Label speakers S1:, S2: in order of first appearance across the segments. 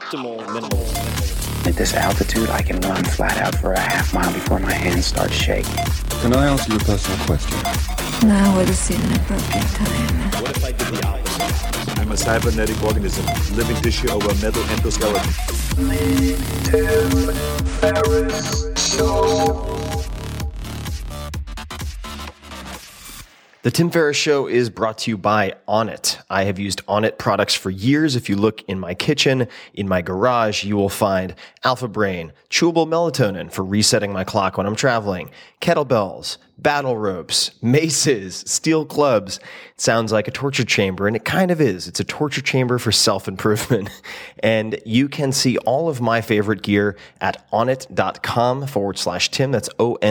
S1: optimal minimal.
S2: At this altitude, I can run flat out for a half mile before my hands start shaking.
S3: Can I ask you a personal question?
S4: Now would seem an appropriate time.
S1: What if I did the opposite?
S5: I'm a cybernetic organism, living tissue over metal endoskeleton.
S6: Tim Ferriss Show.
S7: The Tim Ferriss Show is brought to you by Onnit. I have used Onnit products for years. If you look in my kitchen, in my garage, you will find Alpha Brain, chewable melatonin for resetting my clock when I'm traveling, kettlebells, battle ropes, maces, steel clubs. It sounds like a torture chamber, and it kind of is. It's a torture chamber for self-improvement. And you can see all of my favorite gear at onnit.com/Tim. That's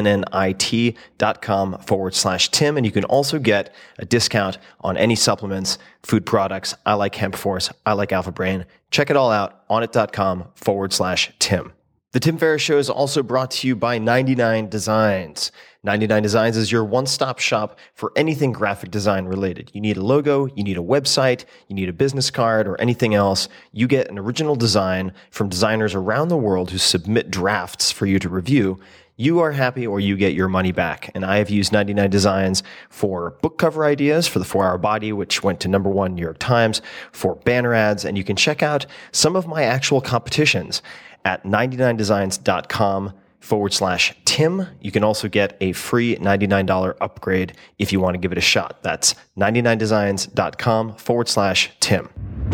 S7: ONNIT.com/Tim. And you can also get a discount on any supplements, food products. I like Hemp Force. I like Alpha Brain. Check it all out, onnit.com/Tim. The Tim Ferriss Show is also brought to you by 99 Designs. 99 Designs is your one-stop shop for anything graphic design related. You need a logo, you need a website, you need a business card, or anything else. You get an original design from designers around the world who submit drafts for you to review. You are happy or you get your money back. And I have used 99 Designs for book cover ideas for the 4-Hour Body, which went to #1 New York Times, for banner ads. And you can check out some of my actual competitions at 99designs.com/Tim. You can also get a free $99 upgrade if you want to give it a shot. That's 99designs.com/Tim.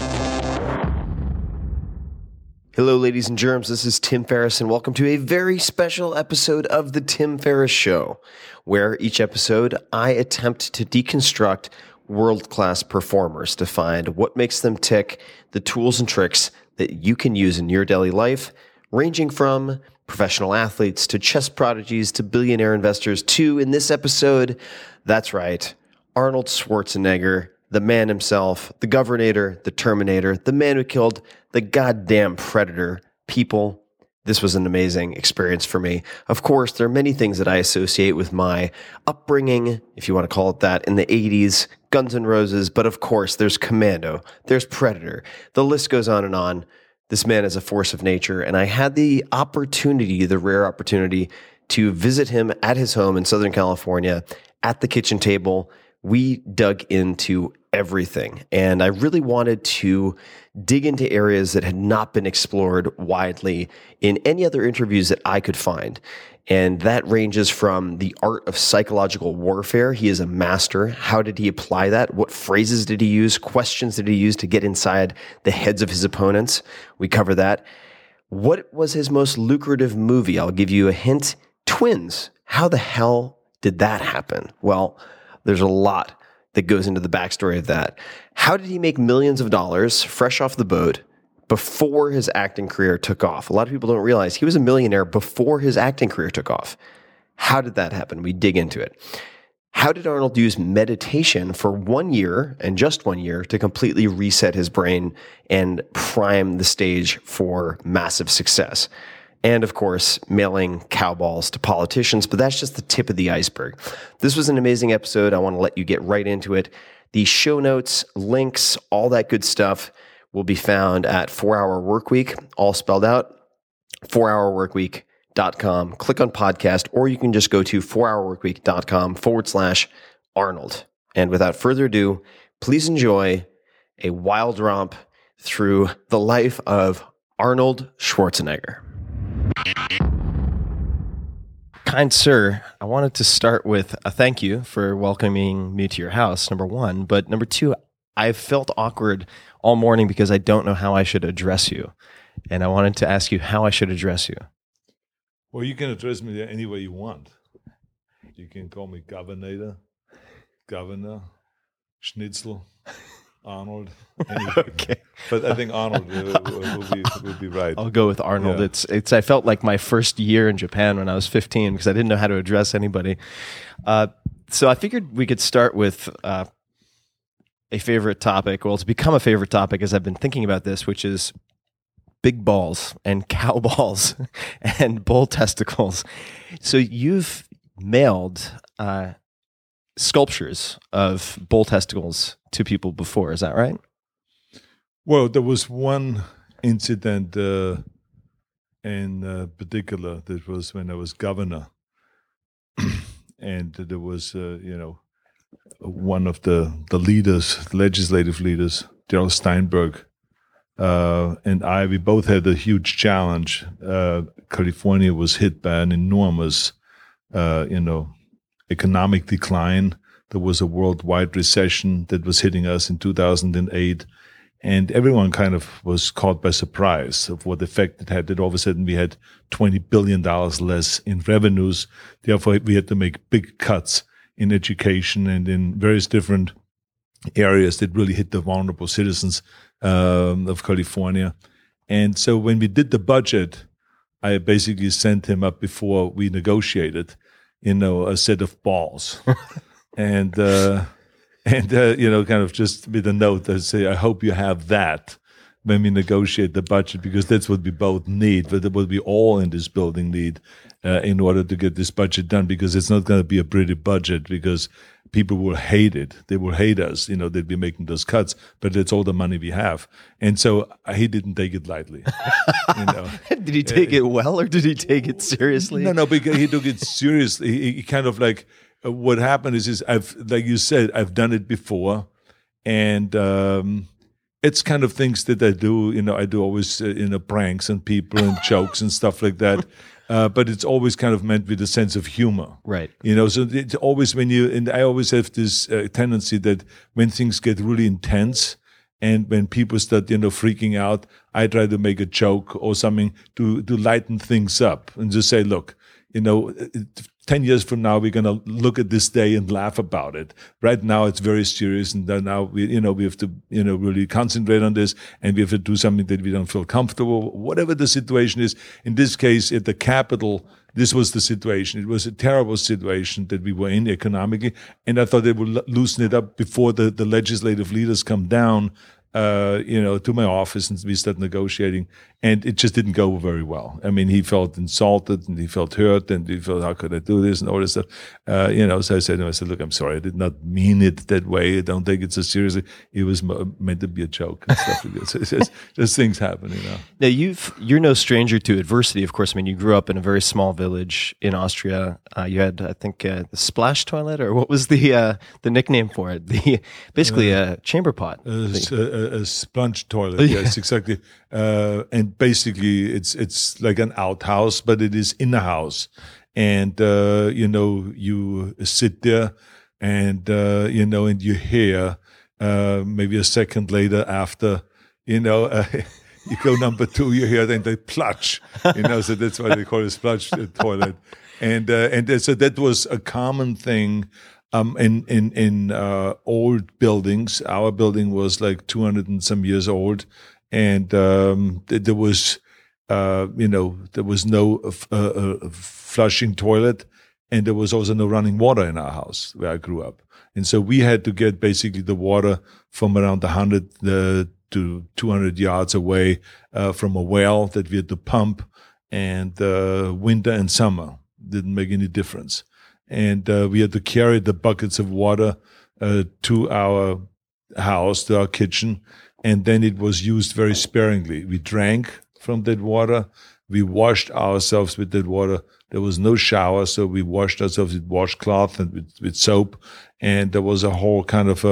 S7: Hello, ladies and germs. This is Tim Ferriss, and welcome to a very special episode of The Tim Ferriss Show, where each episode I attempt to deconstruct world-class performers to find what makes them tick, the tools and tricks that you can use in your daily life, ranging from professional athletes to chess prodigies to billionaire investors to, in this episode, that's right, Arnold Schwarzenegger, the man himself, the Governator, the Terminator, the man who killed the goddamn Predator. People, this was an amazing experience for me. Of course, there are many things that I associate with my upbringing, if you want to call it that, in the 80s, Guns N' Roses, but of course, there's Commando, there's Predator. The list goes on and on. This man is a force of nature, and I had the opportunity, the rare opportunity, to visit him at his home in Southern California at the kitchen table. We dug into everything, and I really wanted to dig into areas that had not been explored widely in any other interviews that I could find. And that ranges from the art of psychological warfare. He is a master. How did he apply that? What phrases did he use? Questions did he use to get inside the heads of his opponents? We cover that. What was his most lucrative movie? I'll give you a hint. Twins. How the hell did that happen? Well, there's a lot that goes into the backstory of that. How did he make millions of dollars fresh off the boat before his acting career took off? A lot of people don't realize he was a millionaire before his acting career took off. How did that happen? We dig into it. How did Arnold use meditation for 1 year, and just 1 year, to completely reset his brain and prime the stage for massive success? And of course, mailing cowballs to politicians, but that's just the tip of the iceberg. This was an amazing episode. I want to let you get right into it. The show notes, links, all that good stuff will be found at 4-Hour Workweek, all spelled out, 4hourworkweek.com. Click on podcast, or you can just go to 4hourworkweek.com/Arnold. And without further ado, please enjoy a wild romp through the life of Arnold Schwarzenegger. Kind sir, I wanted to start with a thank you for welcoming me to your house, #1. But #2, I've felt awkward all morning because I don't know how I should address you. And I wanted to ask you how I should address you.
S5: Well, you can address me any way you want. You can call me Governor, Schnitzel, Arnold.
S7: Okay.
S5: But I think Arnold will be right.
S7: I'll go with Arnold.
S5: Yeah.
S7: It's. I felt like my first year in Japan when I was 15 because I didn't know how to address anybody. So I figured we could start with a favorite topic. Well, it's become a favorite topic as I've been thinking about this, which is big balls and cow balls and bull testicles. So you've mailed sculptures of bull testicles to people before. Is that right?
S5: Well, there was one incident in particular. That was when I was governor, and there was, one of the leaders, legislative leaders, Darrell Steinberg, and we both had a huge challenge. California was hit by an enormous, economic decline. There was a worldwide recession that was hitting us in 2008. And everyone kind of was caught by surprise of what effect it had. That all of a sudden we had $20 billion less in revenues. Therefore, we had to make big cuts in education and in various different areas that really hit the vulnerable citizens of California. And so when we did the budget, I basically sent him up before we negotiated, a set of balls. And kind of just with a note that say, I hope you have that when we negotiate the budget, because that's what we both need, but what we all in this building need in order to get this budget done, because it's not going to be a pretty budget, because people will hate it. They will hate us, they'd be making those cuts, but it's all the money we have. And so he didn't take it lightly.
S7: Did he take it well, or did he take it seriously?
S5: No, because he took it seriously. He kind of like, what happened is like you said, I've done it before, and it's kind of things that I do. I do always pranks on people and jokes and stuff like that. But it's always kind of meant with a sense of humor,
S7: right?
S5: So it's always and I always have this tendency that when things get really intense and when people start freaking out, I try to make a joke or something to lighten things up and just say, look, 10 years from now, we're going to look at this day and laugh about it. Right now, it's very serious, and then now we have to, really concentrate on this, and we have to do something that we don't feel comfortable. Whatever the situation is, in this case, at the Capitol, this was the situation. It was a terrible situation that we were in economically, and I thought they would loosen it up before the legislative leaders come down, to my office and we start negotiating, and it just didn't go very well. I mean, he felt insulted and he felt hurt and he felt, how could I do this and all this stuff? So I said to him, look, I'm sorry, I did not mean it that way. I don't take it so seriously. It was meant to be a joke and stuff like this. It's just things happen,
S7: Now, you're no stranger to adversity, of course. I mean, you grew up in a very small village in Austria. You had, I think, the splash toilet, or what was the nickname for it? Basically a chamber pot.
S5: A sponge toilet, yes, exactly. And basically, it's like an outhouse, but it is in a house. And you sit there, and and you hear maybe a second later after, you go number 2, you hear then they plutch, so that's why they call it splash toilet. And so that was a common thing. In old buildings. Our building was like 200 and some years old, and there was no flushing toilet, and there was also no running water in our house where I grew up. And so we had to get basically the water from around 100 to 200 yards away from a well that we had to pump, and winter and summer didn't make any difference. And we had to carry the buckets of water to our house, to our kitchen, and then it was used very sparingly. We drank from that water. We washed ourselves with that water. There was no shower, so we washed ourselves with washcloth and with soap. And there was a whole kind of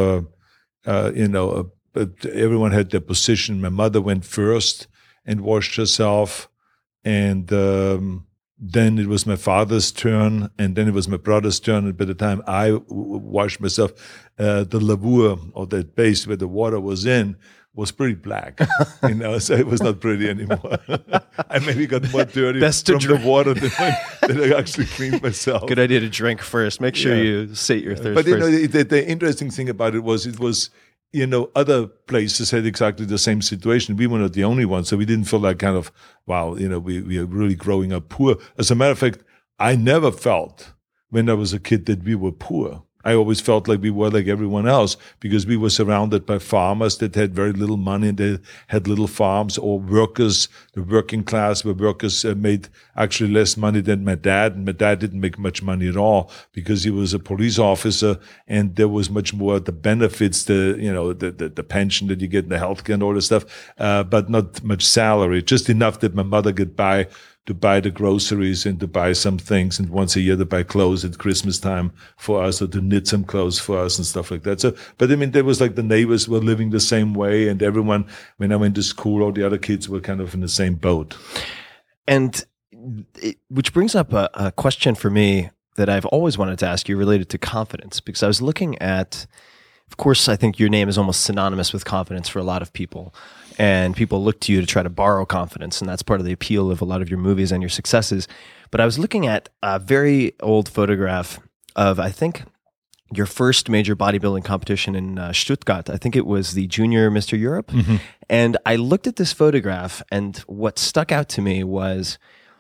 S5: everyone had their position. My mother went first and washed herself, and then it was my father's turn, and then it was my brother's turn. And by the time I washed myself, the lavur, or that base where the water was in, was pretty black, so it was not pretty anymore. I maybe got more dirty from the water than I actually cleaned myself.
S7: Good idea to drink first. Make sure you sate your thirst
S5: but
S7: first.
S5: The interesting thing about it was other places had exactly the same situation. We were not the only ones, so we didn't feel like kind of, wow, we are really growing up poor. As a matter of fact, I never felt when I was a kid that we were poor. I always felt like we were like everyone else because we were surrounded by farmers that had very little money and they had little farms, or workers, the working class where workers made actually less money than my dad. And my dad didn't make much money at all because he was a police officer and there was much more the benefits, the pension that you get in the healthcare and all this stuff, but not much salary, just enough that my mother could buy to buy the groceries and to buy some things, and once a year to buy clothes at Christmas time for us, or to knit some clothes for us and stuff like that. So, but I mean, there was like the neighbors were living the same way, and everyone, when I went to school, all the other kids were kind of in the same boat.
S7: And which brings up a question for me that I've always wanted to ask you related to confidence, because I was looking at, of course, I think your name is almost synonymous with confidence for a lot of people. And people look to you to try to borrow confidence, and that's part of the appeal of a lot of your movies and your successes. But I was looking at a very old photograph of, I think, your first major bodybuilding competition in Stuttgart. I think it was the Junior Mr. Europe. Mm-hmm. And I looked at this photograph, and what stuck out to me was,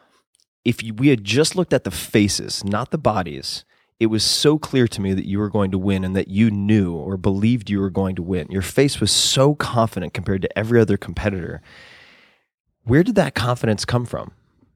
S7: we had just looked at the faces, not the bodies, it was so clear to me that you were going to win and that you knew or believed you were going to win. Your face was so confident compared to every other competitor. Where did that confidence come from?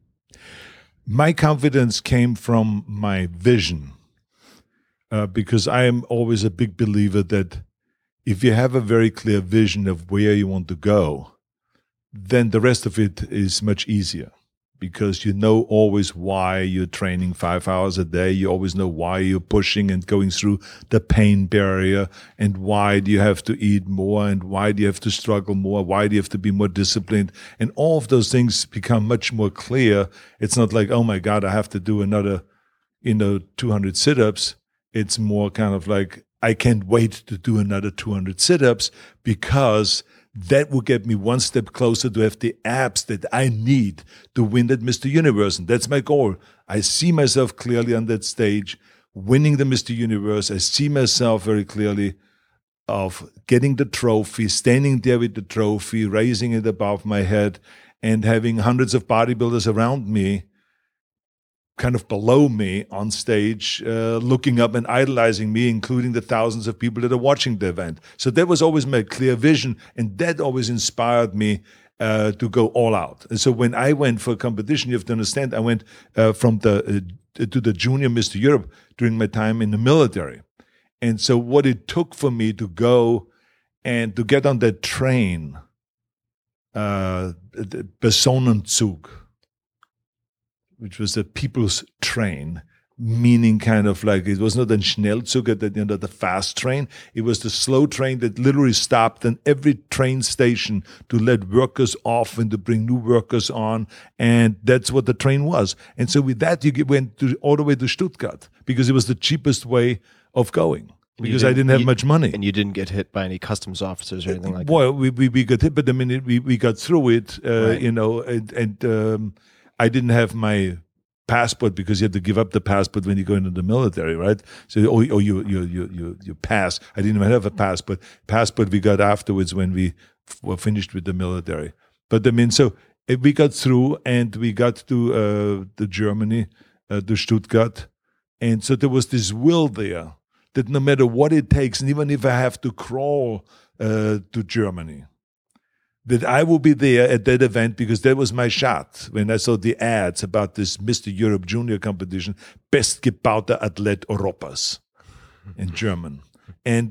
S5: My confidence came from my vision, because I am always a big believer that if you have a very clear vision of where you want to go, then the rest of it is much easier. Because you know always why you're training 5 hours a day. You always know why you're pushing and going through the pain barrier, and why do you have to eat more, and why do you have to struggle more, why do you have to be more disciplined. And all of those things become much more clear. It's not like, oh my God, I have to do another 200 sit-ups. It's more kind of like, I can't wait to do another 200 sit-ups, because that will get me one step closer to have the abs that I need to win that Mr. Universe. And that's my goal. I see myself clearly on that stage, winning the Mr. Universe. I see myself very clearly of getting the trophy, standing there with the trophy, raising it above my head, and having hundreds of bodybuilders around me, kind of below me on stage, looking up and idolizing me, including the thousands of people that are watching the event. So that was always my clear vision, and that always inspired me to go all out. And so when I went for a competition, you have to understand, I went to the Junior Mr. Europe during my time in the military. And so what it took for me to go and to get on that train, the Personenzug, which was the people's train, meaning kind of like, it was not a Schnellzug, the fast train. It was the slow train that literally stopped in every train station to let workers off and to bring new workers on. And that's what the train was. And so with that, you went all the way to Stuttgart, because it was the cheapest way of going. Because I didn't have much money.
S7: And you didn't get hit by any customs officers or anything like that?
S5: Well, we got hit, but I mean, we got through it,
S7: Right.
S5: I didn't have my passport, because you had to give up the passport when you go into the military, right? So, you pass. I didn't even have a passport. Passport we got afterwards when we were finished with the military. But I mean, so we got through, and we got to Germany, to Stuttgart, and so there was this will there that no matter what it takes, and even if I have to crawl to Germany, that I will be there at that event, because that was my shot. When I saw the ads about this Mr. Europe Junior competition, Bestgebauter Athlet Europas in German. And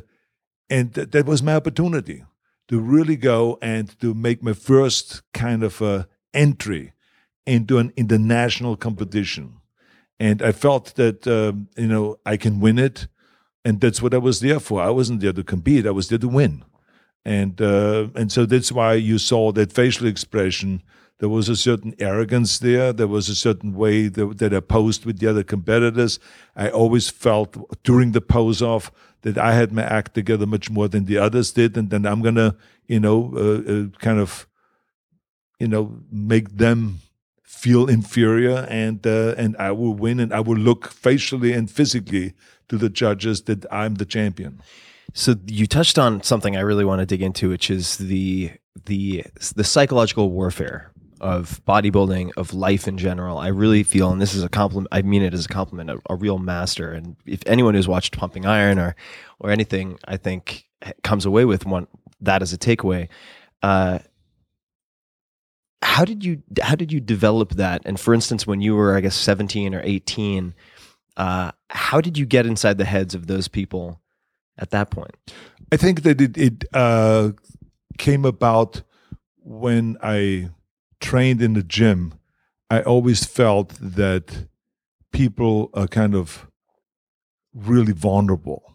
S5: that was my opportunity to really go and to make my first kind of entry into an international competition. And I felt that, I can win it. And that's what I was there for. I wasn't there to compete. I was there to win. And so that's why you saw that facial expression. There was a certain arrogance there. There was a certain way that I posed with the other competitors. I always felt during the pose-off that I had my act together much more than the others did. And then I'm going to, make them feel inferior, and I will win, and I will look facially and physically to the judges that I'm the champion.
S7: So you touched on something I really want to dig into, which is the psychological warfare of bodybuilding, of life in general. I really feel, and this is a compliment, I mean it as a compliment, a real master. And if anyone who's watched Pumping Iron or anything, I think comes away with that as a takeaway. How did you develop that? And for instance, when you were, I guess, 17 or 18, how did you get inside the heads of those people at that point?
S5: I think that it came about when I trained in the gym. I always felt that people are kind of really vulnerable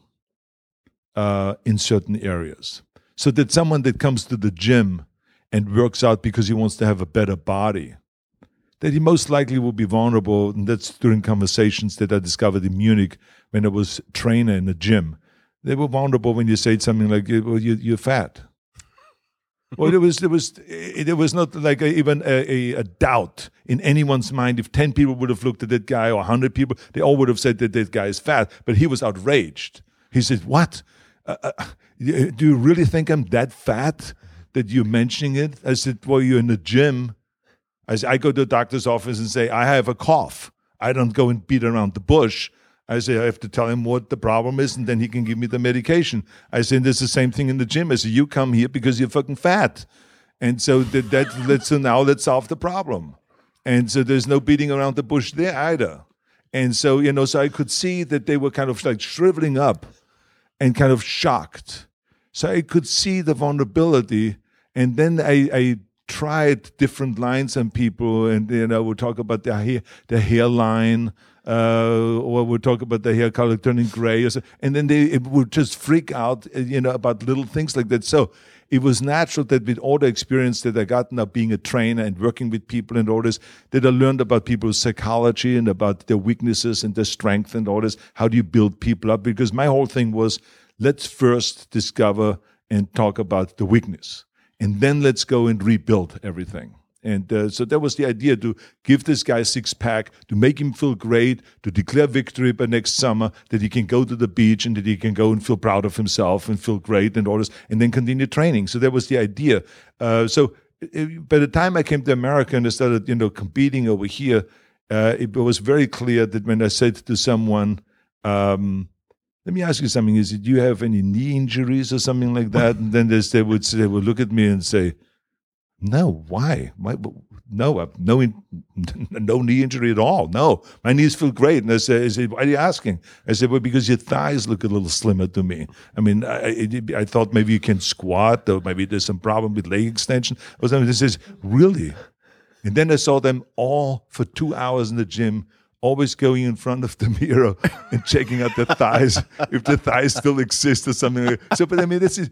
S5: in certain areas. So that someone that comes to the gym and works out because he wants to have a better body, that he most likely will be vulnerable. And that's during conversations that I discovered in Munich when I was trainer in the gym. They were vulnerable when you said something like, well, you're fat. Well, there was not like even a doubt in anyone's mind. If 10 people would have looked at that guy or 100 people, they all would have said that guy is fat. But he was outraged. He said, what? Do you really think I'm that fat that you're mentioning it? I said, well, you're in the gym. I go to the doctor's office and say, I have a cough. I don't go and beat around the bush. I say, I have to tell him what the problem is, and then he can give me the medication. I say, there's the same thing in the gym. I say, you come here because you're fucking fat. And so so now let's solve the problem. And so there's no beating around the bush there either. And so, so I could see that they were kind of like shriveling up and kind of shocked. So I could see the vulnerability. And then I tried different lines on people, and we'll talk about the hairline, or we'll talk about the hair color turning gray, or so, and then they would just freak out, about little things like that. So it was natural that with all the experience that I got now being a trainer and working with people and all this, that I learned about people's psychology and about their weaknesses and their strength and all this. How do you build people up? Because my whole thing was, let's first discover and talk about the weakness. And then let's go and rebuild everything. And so that was the idea, to give this guy a six-pack, to make him feel great, to declare victory by next summer, that he can go to the beach and that he can go and feel proud of himself and feel great and all this, and then continue training. So that was the idea. So by the time I came to America and I started, competing over here, it was very clear that when I said to someone, let me ask you something. Do you have any knee injuries or something like that? And then they would look at me and say, no, why? No, I've no knee injury at all. No, my knees feel great. And I said, why are you asking? I said, well, because your thighs look a little slimmer to me. I mean, I thought maybe you can squat, or maybe there's some problem with leg extension or something. This is really. And then I saw them all for 2 hours in the gym, always going in front of the mirror and checking out their thighs, if the thighs still exist or something like that. So, but I mean, this is,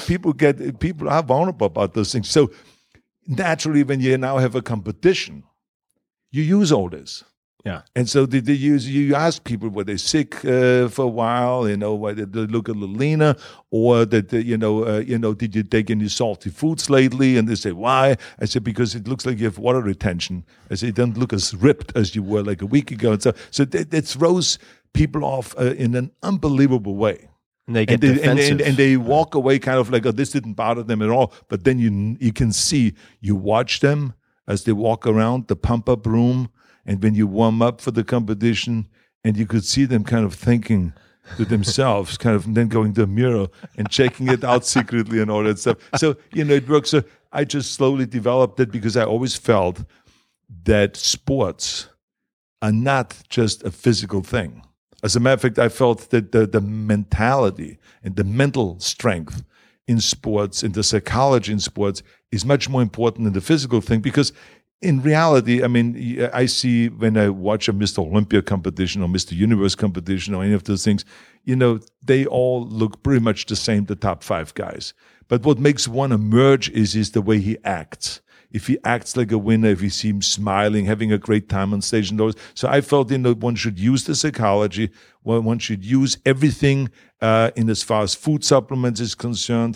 S5: people are vulnerable about those things. So naturally, when you now have a competition, you use all this.
S7: Yeah.
S5: And so you ask people, were they sick for a while, why did they look a little leaner, or that, did you take any salty foods lately? And they say, why? I said, because it looks like you have water retention. I said, you don't look as ripped as you were like a week ago. And so that throws people off in an unbelievable way.
S7: And they get defensive.
S5: And they walk away kind of like, oh, this didn't bother them at all. But then you can see, you watch them as they walk around the pump-up room, and when you warm up for the competition, and you could see them kind of thinking to themselves, kind of, and then going to the mirror and checking it out secretly and all that stuff. So, it works. So I just slowly developed it, because I always felt that sports are not just a physical thing. As a matter of fact, I felt that the mentality and the mental strength in sports, and the psychology in sports, is much more important than the physical thing, because in reality, I mean, I see when I watch a Mr. Olympia competition or Mr. Universe competition or any of those things, they all look pretty much the same, the top 5 guys. But what makes one emerge is the way he acts. If he acts like a winner, if he seems smiling, having a great time on stage and those. So I felt, one should use the psychology. One should use everything in as far as food supplements is concerned.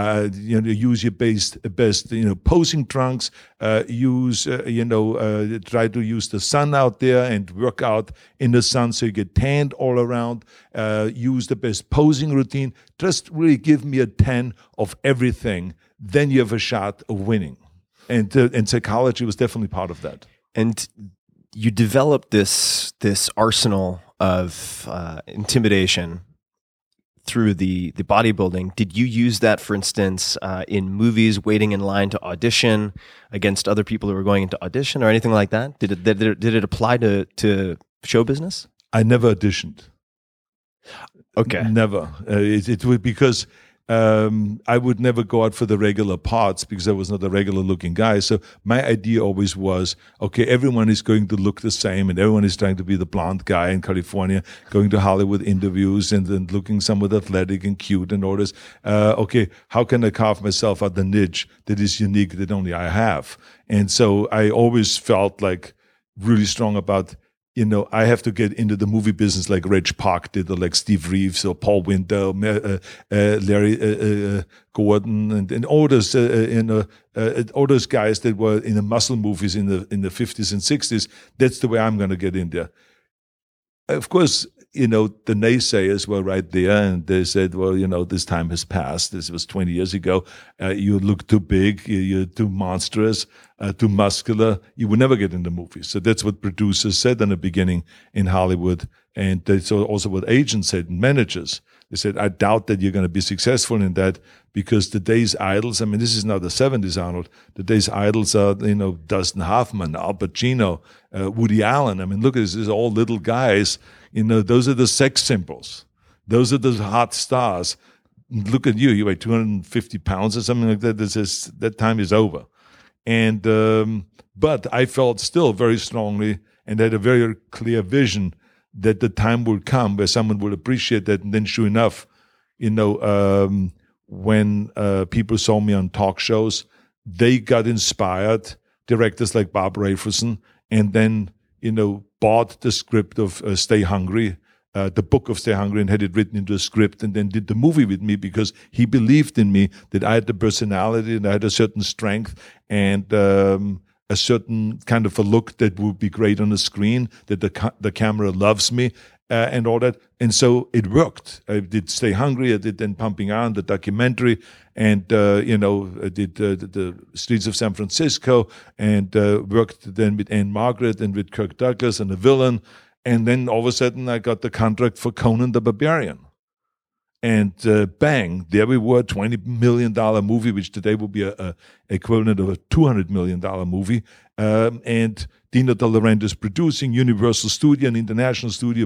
S5: Use your best posing trunks. Try to use the sun out there and work out in the sun so you get tanned all around. Use the best posing routine. Just really give me a 10 of everything. Then you have a shot of winning. and psychology was definitely part of that.
S7: And you developed this arsenal of intimidation through the bodybuilding. Did you use that, for instance, in movies, waiting in line to audition against other people who were going into audition, or anything like that? Did it apply to show business?
S5: I never auditioned.
S7: Okay,
S5: Never. It would, because I would never go out for the regular parts because I was not a regular looking guy. So my idea always was, okay, everyone is going to look the same and everyone is trying to be the blonde guy in California, going to Hollywood interviews and then looking somewhat athletic and cute and all this. Okay, how can I carve myself out the niche that is unique that only I have? And so I always felt like really strong about, I have to get into the movie business like Reg Park did, or like Steve Reeves, or Paul Winter, Larry Gordon, and all those, all those guys that were in the muscle movies in the 50s and 60s. That's the way I'm going to get in there. Of course, the naysayers were right there, and they said, well, this time has passed. This was 20 years ago. You look too big, you're too monstrous, too muscular. You would never get in the movies. So that's what producers said in the beginning in Hollywood. And that's also what agents said, and managers. They said, I doubt that you're going to be successful in that, because today's idols, I mean, this is not the 70s, Arnold. Today's idols are, Dustin Hoffman, Al Pacino, Woody Allen. I mean, look at this. These are all little guys. Those are the sex symbols. Those are the hot stars. Look at you. You weigh 250 pounds or something like that. That time is over. And but I felt still very strongly and had a very clear vision that the time will come where someone will appreciate that. And then sure enough, when people saw me on talk shows, they got inspired, directors like Bob Rafelson, and then, bought the script of Stay Hungry, the book of Stay Hungry, and had it written into a script, and then did the movie with me because he believed in me, that I had the personality and I had a certain strength and a certain kind of a look that would be great on the screen, that the camera loves me, and all that. And so it worked. I did Stay Hungry. I did then Pumping Iron, the documentary, and I did the Streets of San Francisco, and worked then with Anne Margaret and with Kirk Douglas and The Villain. And then all of a sudden I got the contract for Conan the Barbarian. And bang, there we were, $20 million movie, which today would be a equivalent of a $200 million movie. And Dino De Laurentiis producing, Universal Studio, an international studio,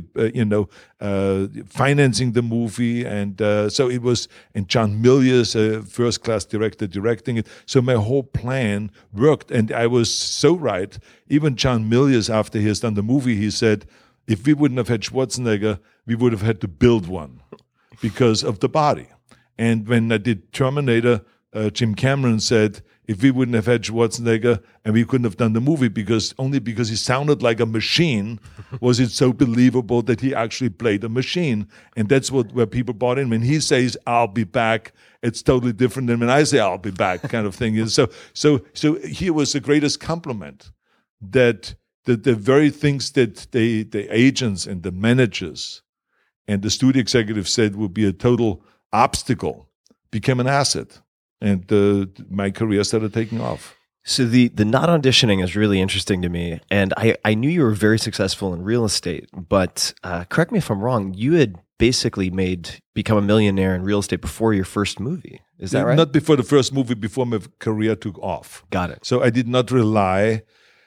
S5: financing the movie. And so it was, and John Milius, a first-class director, directing it. So my whole plan worked. And I was so right. Even John Milius, after he has done the movie, he said, if we wouldn't have had Schwarzenegger, we would have had to build one, because of the body. And when I did Terminator, Jim Cameron said, if we wouldn't have had Schwarzenegger and we couldn't have done the movie, because he sounded like a machine, was it so believable that he actually played a machine. And that's where people bought in. When he says, I'll be back, it's totally different than when I say, I'll be back, kind of thing. And so here was the greatest compliment, that the very things that the agents and the managers and the studio executive said would be a total obstacle became an asset. And my career started taking off.
S7: So the not auditioning is really interesting to me. And I knew you were very successful in real estate, but correct me if I'm wrong, you had basically become a millionaire in real estate before your first movie. Is that right?
S5: Not before the first movie, before my career took off.
S7: Got it.
S5: So I did not rely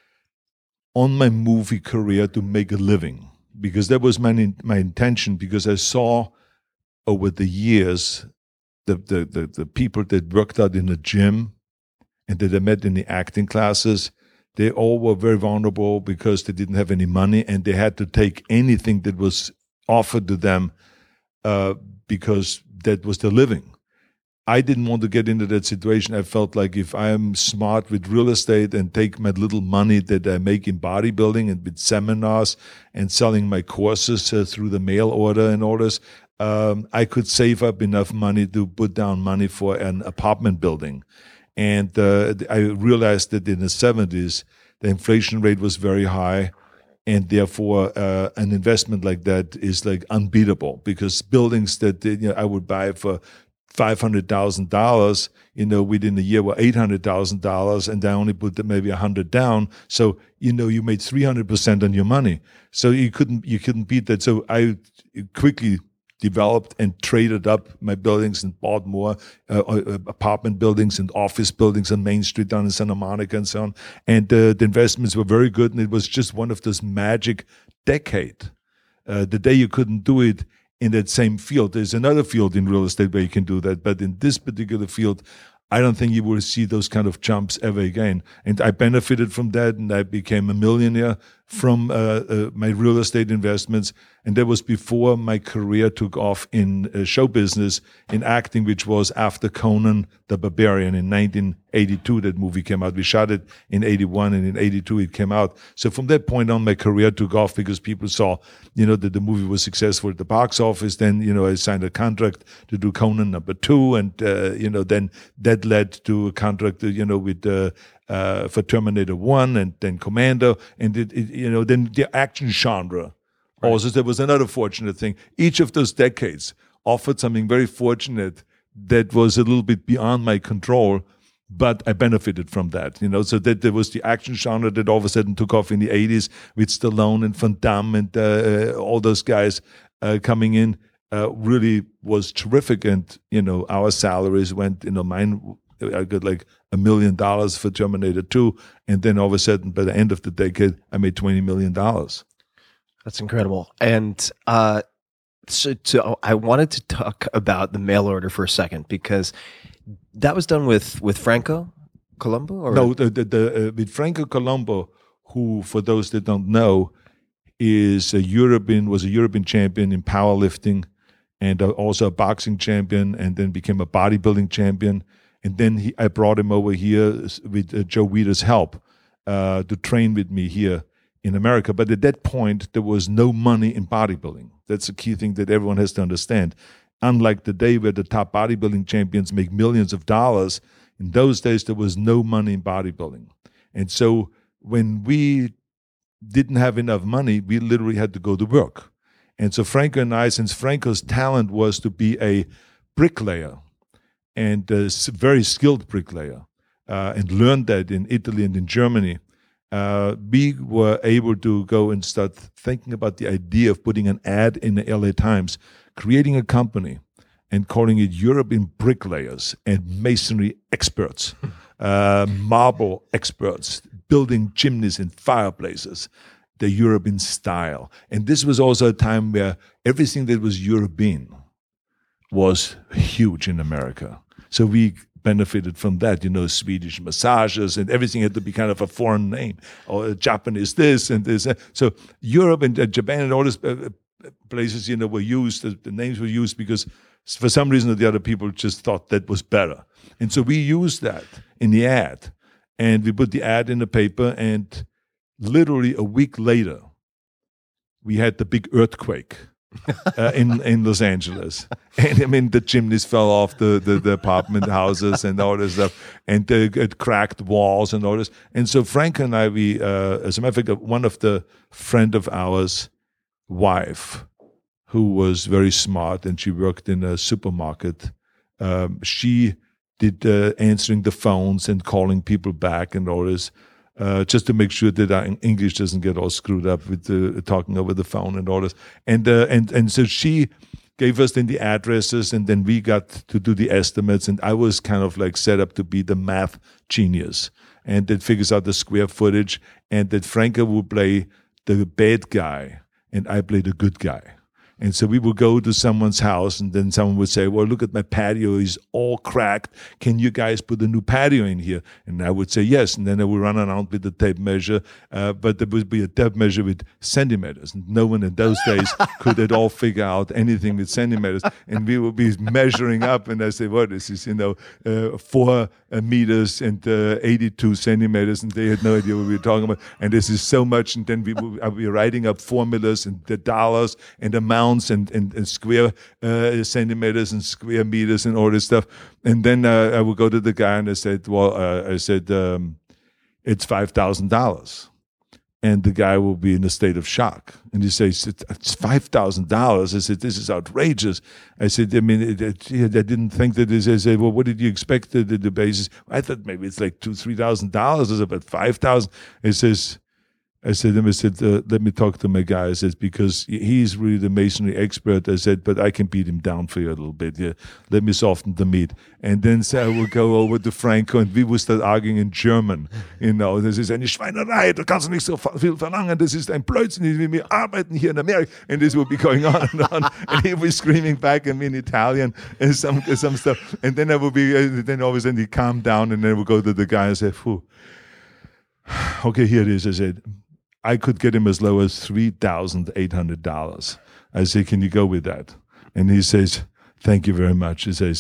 S5: on my movie career to make a living, because that was my intention, because I saw over the years the people that worked out in the gym and that I met in the acting classes, they all were very vulnerable because they didn't have any money, and they had to take anything that was offered to them because that was their living. I didn't want to get into that situation. I felt like if I am smart with real estate and take my little money that I make in bodybuilding and with seminars and selling my courses through the mail order and orders, I could save up enough money to put down money for an apartment building. And I realized that in the 70s, the inflation rate was very high. And therefore, an investment like that is like unbeatable, because buildings that I would buy for $500,000, within a year were $800,000, and I only put maybe 100 down. So, you made 300% on your money. So you couldn't beat that. So I quickly developed and traded up my buildings and bought more apartment buildings and office buildings on Main Street down in Santa Monica and so on. And the investments were very good, and it was just one of those magic decade. The day you couldn't do it in that same field. There's another field in real estate where you can do that, but in this particular field, I don't think you will see those kind of jumps ever again. And I benefited from that, and I became a millionaire from my real estate investments. And that was before my career took off in show business, in acting, which was after Conan the Barbarian in 1982. That movie came out. We shot it in 81, and in 82 it came out. So from that point on, my career took off because people saw, that the movie was successful at the box office. Then, I signed a contract to do Conan #2, and then that led to a contract, with for Terminator 1 and then Commando, and then the action genre. Right. Also, there was another fortunate thing. Each of those decades offered something very fortunate that was a little bit beyond my control, but I benefited from that. So that there was the action genre that all of a sudden took off in the 80s with Stallone and Van Damme and all those guys coming in. Really was terrific, and our salaries went. Mine, I got like $1 million for Terminator 2, and then all of a sudden, by the end of the decade, I made $20 million.
S7: That's incredible. And so I wanted to talk about the mail order for a second, because that was done with Franco Columbu, or
S5: no, with Franco Columbu, who, for those that don't know, was a European champion in powerlifting, and also a boxing champion, and then became a bodybuilding champion. And then I brought him over here with Joe Weider's help to train with me here in America. But at that point, there was no money in bodybuilding. That's a key thing that everyone has to understand. Unlike the day where the top bodybuilding champions make millions of dollars, in those days, there was no money in bodybuilding. And so when we didn't have enough money, we literally had to go to work. And so Franco and I, since Franco's talent was to be a bricklayer, and a very skilled bricklayer, and learned that in Italy and in Germany, we were able to go and start thinking about the idea of putting an ad in the LA Times, creating a company and calling it European Bricklayers and Masonry Experts, marble experts, building chimneys and fireplaces, the European style. And this was also a time where everything that was European was huge in America. So we benefited from that, Swedish massages, and everything had to be kind of a foreign name, or Japanese this and this. So Europe and Japan and all these places, were used, the names were used because for some reason or the other, people just thought that was better. And so we used that in the ad, and we put the ad in the paper, and literally a week later, we had the big earthquake. In Los Angeles, and the chimneys fell off the apartment houses and all this stuff, and it cracked walls and all this. And so Frank and I, we as a matter of fact, one of the friend of ours' wife, who was very smart, and she worked in a supermarket. She did answering the phones and calling people back and all this. Just to make sure that our English doesn't get all screwed up with talking over the phone and all this. And so she gave us then the addresses, and then we got to do the estimates, and I was kind of like set up to be the math genius, and that figures out the square footage, and that Franco would play the bad guy, and I play the good guy. And so we would go to someone's house, and then someone would say, well, look at my patio, it's all cracked. Can you guys put a new patio in here? And I would say yes. And then I would run around with the tape measure, but there would be a tape measure with centimeters. And no one in those days could at all figure out anything with centimeters. And we would be measuring up, and I say, well, this is, 4 meters and 82 centimeters. And they had no idea what we were talking about. And this is so much. And then I would be writing up formulas and the dollars and amounts and square centimeters and square meters and all this stuff. And then I would go to the guy and I said, it's $5,000. And the guy will be in a state of shock. And he says, it's $5,000. I said, this is outrageous. I said, I mean, I didn't think that this. I said, well, what did you expect the basis? I thought maybe it's like $2,000, $3,000. I said, about $5,000. He says, I said, let me talk to my guy. I said, because he's really the masonry expert. I said, but I can beat him down for you a little bit. Yeah, let me soften the meat. And then I will go over to Franco and we will start arguing in German. Das ist eine Schweinerei, du kannst nicht so viel verlangen, das ist ein Blödsinn, wir arbeiten hier in America. And this will be going on and on. And he will be screaming back at me in Italian and some stuff. And then I will be, then all of a sudden he calm down and then we'll go to the guy and say, phew. Okay, here it is. I said, I could get him as low as $3,800. I say, can you go with that? And he says, thank you very much. He says,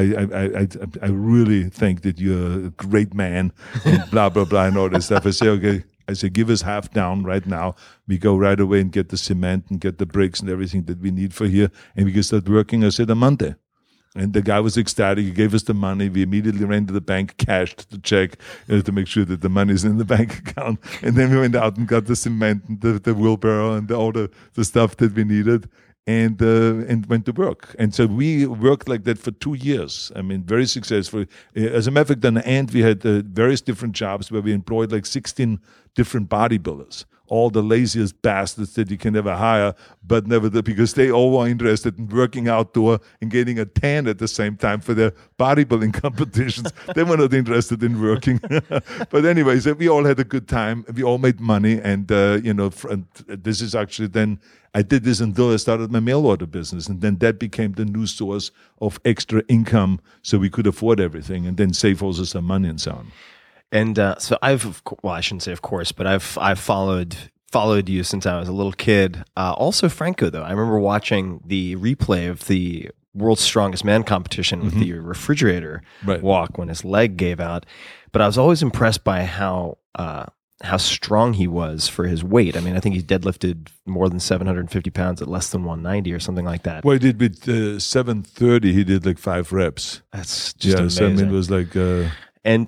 S5: I really think that you're a great man and blah, blah, blah, and all that stuff. I say, okay. I say, give us half down right now. We go right away and get the cement and get the bricks and everything that we need for here. And we can start working, I said, on Monday. And the guy was ecstatic. He gave us the money. We immediately ran to the bank, cashed the check to make sure that the money is in the bank account. And then we went out and got the cement and the wheelbarrow and all the stuff that we needed and went to work. And so we worked like that for 2 years. I mean, very successful. As a matter of fact, on the end, we had various different jobs where we employed like 16 different bodybuilders. All the laziest bastards that you can ever hire, but never because they all were interested in working outdoor and getting a tan at the same time for their bodybuilding competitions. They were not interested in working. But anyways, we all had a good time. We all made money. And, this is actually then, I did this until I started my mail order business. And then that became the new source of extra income so we could afford everything and then save also some money and so on.
S7: And so I shouldn't say of course, but I've followed you since I was a little kid. Also Franco, though. I remember watching the replay of the World's Strongest Man competition with the refrigerator walk when his leg gave out. But I was always impressed by how strong he was for his weight. I mean, I think he deadlifted more than 750 pounds at less than 190 or something like that.
S5: Well, he did with 730, he did like 5 reps.
S7: That's just amazing.
S5: So I mean, it was like...
S7: And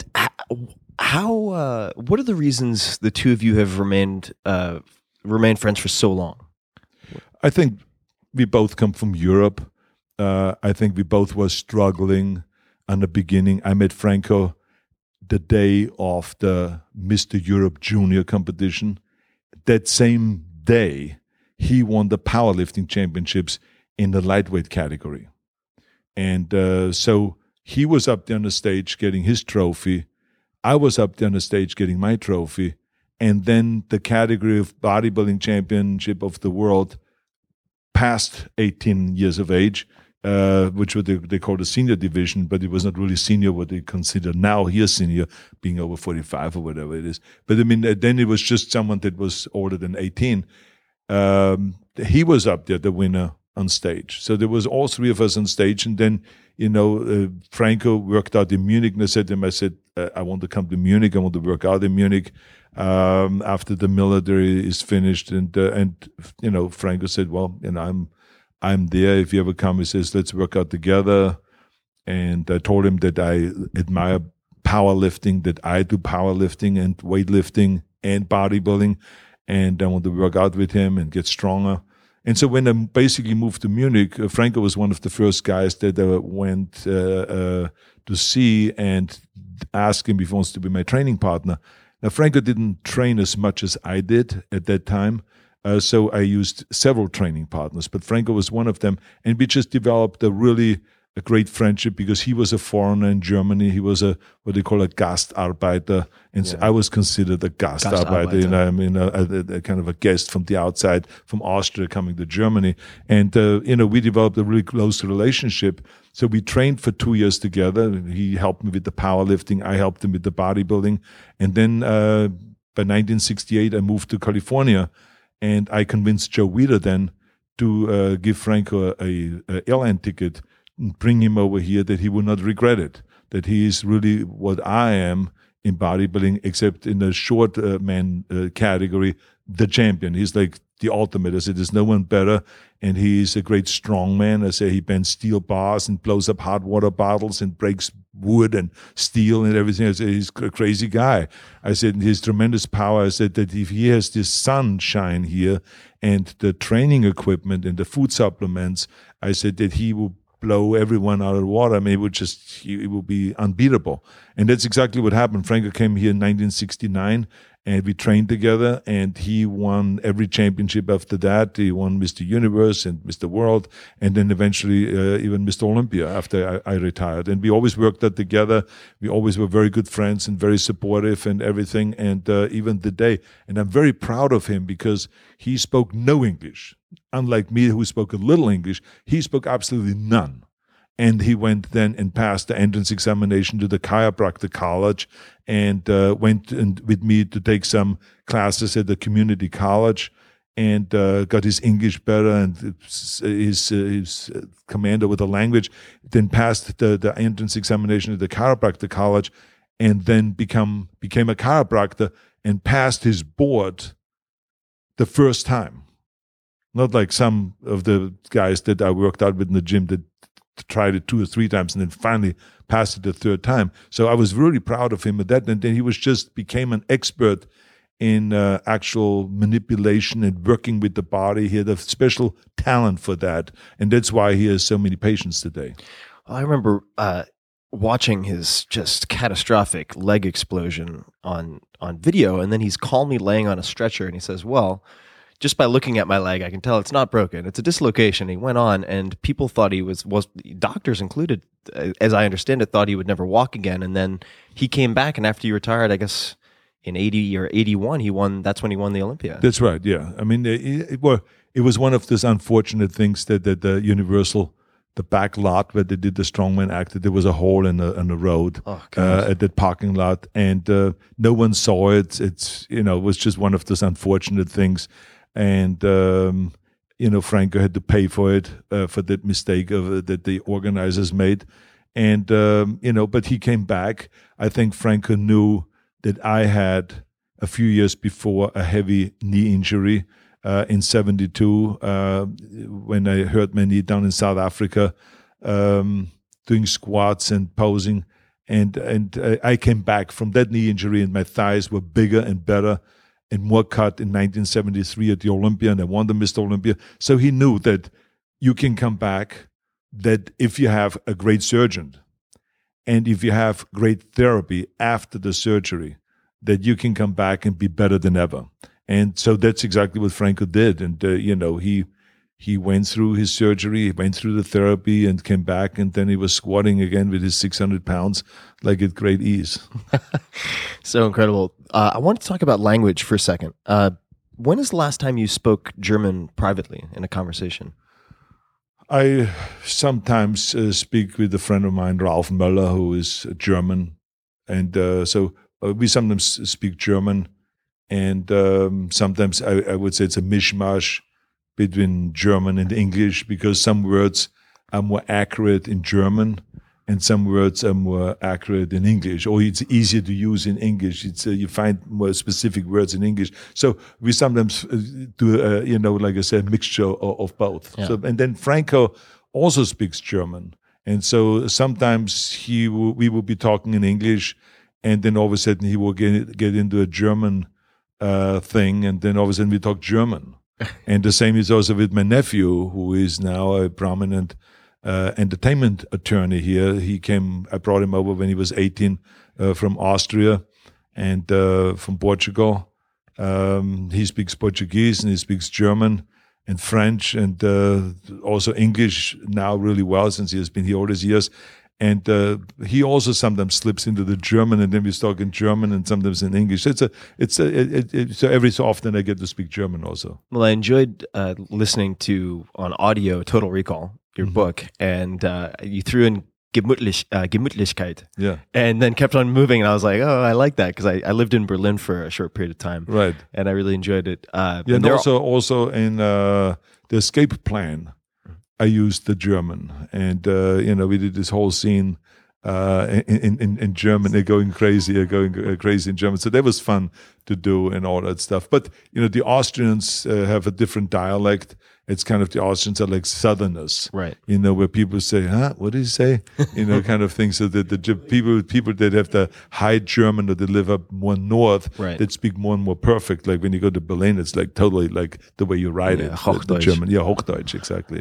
S7: what are the reasons the two of you have remained friends for so long?
S5: I think we both come from Europe. I think we both were struggling in the beginning. I met Franco the day of the Mr. Europe Junior competition. That same day, he won the powerlifting championships in the lightweight category. And so he was up there on the stage getting his trophy. I was up there on the stage getting my trophy. And then the category of bodybuilding championship of the world past 18 years of age, which they call the senior division, but it was not really senior what they consider now here senior, being over 45 or whatever it is. But I mean, then it was just someone that was older than 18. He was up there, the winner, on stage. So there was all three of us on stage. And then, Franco worked out in Munich. And I said to him, I want to come to Munich. I want to work out in Munich after the military is finished. And Franco said, well, I'm there. If you ever come, he says, let's work out together. And I told him that I admire powerlifting, that I do powerlifting and weightlifting and bodybuilding. And I want to work out with him and get stronger. And so when I basically moved to Munich, Franco was one of the first guys that I went to see and ask him if he wants to be my training partner. Now, Franco didn't train as much as I did at that time, so I used several training partners, but Franco was one of them. And we just developed a great friendship because he was a foreigner in Germany. He was what they call a Gastarbeiter, and so I was considered a Gastarbeiter. I mean, a kind of a guest from the outside, from Austria coming to Germany. And, we developed a really close relationship. So we trained for 2 years together. He helped me with the powerlifting. I helped him with the bodybuilding. And then by 1968, I moved to California, and I convinced Joe Weider then to give Franco a airline ticket, bring him over here, that he would not regret it, that he is really what I am in bodybuilding, except in the short man category, the champion. He's like the ultimate. I said, there's no one better. And he's a great strong man. I say he bends steel bars and blows up hot water bottles and breaks wood and steel and everything. I said, he's a crazy guy. I said, his tremendous power. I said that if he has this sunshine here and the training equipment and the food supplements, I said that he will blow everyone out of the water. I mean, it would be unbeatable. And that's exactly what happened. Franco came here in 1969, and we trained together, and he won every championship after that. He won Mr. Universe and Mr. World, and then eventually even Mr. Olympia after I retired. And we always worked that together. We always were very good friends and very supportive and everything, and even today. And I'm very proud of him because he spoke no English. Unlike me, who spoke a little English, he spoke absolutely none. And he went then and passed the entrance examination to the chiropractor college, and went with me to take some classes at the community college, and got his English better and his command over the language. Then passed the entrance examination at the chiropractor college, and then became a chiropractor and passed his board the first time. Not like some of the guys that I worked out with in the gym that tried it 2 or 3 times and then finally passed it the third time. So I was really proud of him at that. And then he became an expert in actual manipulation and working with the body. He had a special talent for that. And that's why he has so many patients today.
S7: I remember watching his just catastrophic leg explosion on video. And then he's calmly laying on a stretcher and he says, well, just by looking at my leg, I can tell it's not broken. It's a dislocation. He went on, and people thought he was doctors included, as I understand it, thought he would never walk again. And then he came back, and after he retired, I guess in 80 or 81, he won. That's when he won the Olympia.
S5: That's right. Yeah, I mean, it was one of those unfortunate things that the Universal, the back lot where they did the strongman act, there was a hole in the road at that parking lot, and no one saw it. It was just one of those unfortunate things. And, Franco had to pay for it, for that mistake that the organizers made. And, but he came back. I think Franco knew that I had a few years before a heavy knee injury in 72 when I hurt my knee down in South Africa, doing squats and posing. And I came back from that knee injury, and my thighs were bigger and better and more cut in 1973 at the Olympia, and I won the Mr. Olympia. So he knew that you can come back, that if you have a great surgeon and if you have great therapy after the surgery, that you can come back and be better than ever. And so that's exactly what Franco did. And, he went through his surgery, he went through the therapy and came back, and then he was squatting again with his 600 pounds, like at great ease.
S7: So incredible. I want to talk about language for a second. When is the last time you spoke German privately in a conversation?
S5: I sometimes speak with a friend of mine, Ralf Möller, who is German. And so we sometimes speak German. And sometimes I would say it's a mishmash between German and English, because some words are more accurate in German and some words are more accurate in English, or it's easier to use in English. It's you find more specific words in English. So we sometimes do, like I said, a mixture of both. Yeah. So, and then Franco also speaks German. And so sometimes we will be talking in English, and then all of a sudden he will get into a German thing, and then all of a sudden we talk German. And the same is also with my nephew, who is now a prominent entertainment attorney here. I brought him over when he was 18 from Austria and from Portugal. He speaks Portuguese and he speaks German and French and also English now really well, since he has been here all these years. And he also sometimes slips into the German, and then we talk in German and sometimes in English. So every so often I get to speak German also.
S7: Well, I enjoyed listening to, on audio, Total Recall, your book, and you threw in Gemütlichkeit, and then kept on moving, and I was like, oh, I like that, because I lived in Berlin for a short period of time,
S5: right? And
S7: I really enjoyed it.
S5: And also in the Escape Plan, I used the German, and we did this whole scene in German. They're going crazy in German. So that was fun to do and all that stuff. But the Austrians have a different dialect. It's kind of, the Austrians are like Southerners,
S7: Right.
S5: Where people say, "Huh, what did he say?" Kind of thing. So that the people that have the high German or that live up more north,
S7: Right.
S5: that speak more and more perfect. Like when you go to Berlin, it's like totally like the way you write it. The
S7: Hochdeutsch.
S5: German, Hochdeutsch, exactly.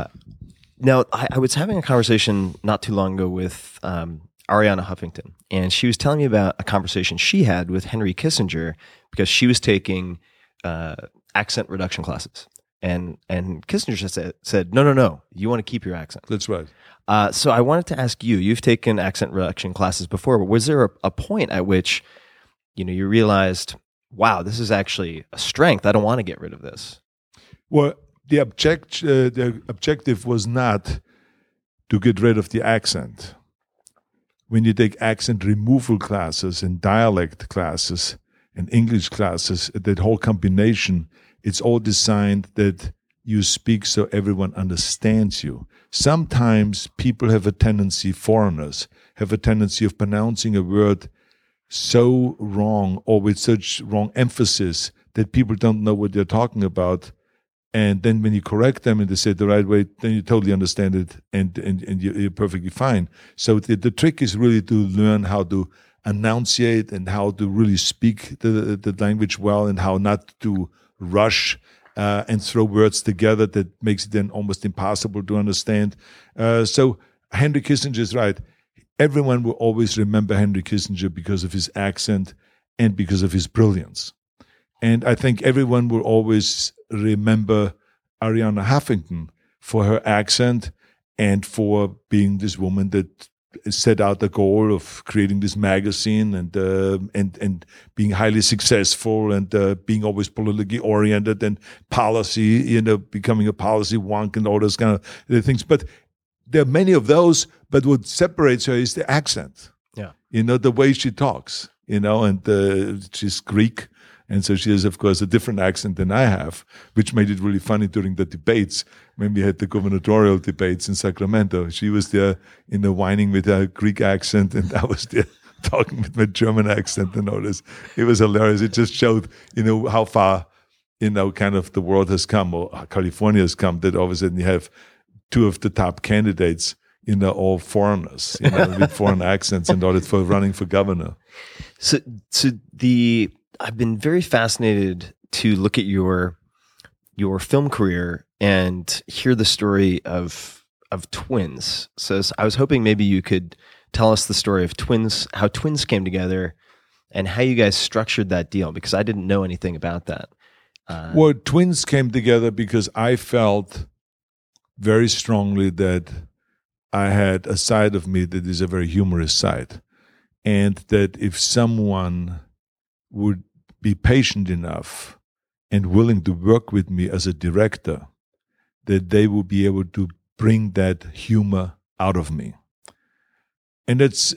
S7: Now, I was having a conversation not too long ago with Ariana Huffington, and she was telling me about a conversation she had with Henry Kissinger because she was taking accent reduction classes. And Kissinger said, no, you want to keep your accent.
S5: That's right.
S7: So I wanted to ask you, you've taken accent reduction classes before, but was there a point at which, you realized, wow, this is actually a strength. I don't want to get rid of this.
S5: Well, the objective was not to get rid of the accent. When you take accent removal classes and dialect classes and English classes, that whole combination, it's all designed that you speak so everyone understands you. Sometimes people have a tendency, foreigners have a tendency of pronouncing a word so wrong or with such wrong emphasis that people don't know what they're talking about. And then when you correct them and they say it the right way, then you totally understand it and you're perfectly fine. So the trick is really to learn how to enunciate and how to really speak the language well and how not to rush and throw words together that makes it then almost impossible to understand. So Henry Kissinger is right. Everyone will always remember Henry Kissinger because of his accent and because of his brilliance. And I think everyone will always remember Ariana Huffington for her accent and for being this woman that set out the goal of creating this magazine and being highly successful and being always politically oriented and policy, becoming a policy wonk and all those kind of things. But there are many of those, but what separates her is the accent.
S7: Yeah.
S5: The way she talks, and she's Greek. And so she has, of course, a different accent than I have, which made it really funny during the debates when we had the gubernatorial debates in Sacramento. She was there, whining with her Greek accent, and I was there talking with my German accent and all this. It was hilarious. It just showed, how far, kind of the world has come, or California has come, that all of a sudden you have two of the top candidates, all foreigners, with foreign accents and all that for running for governor.
S7: So I've been very fascinated to look at your film career and hear the story of twins. So I was hoping maybe you could tell us the story of twins, how twins came together, and how you guys structured that deal, because I didn't know anything about that.
S5: Well, twins came together because I felt very strongly that I had a side of me that is a very humorous side, and that if someone would be patient enough and willing to work with me as a director, that they will be able to bring that humor out of me. And that's,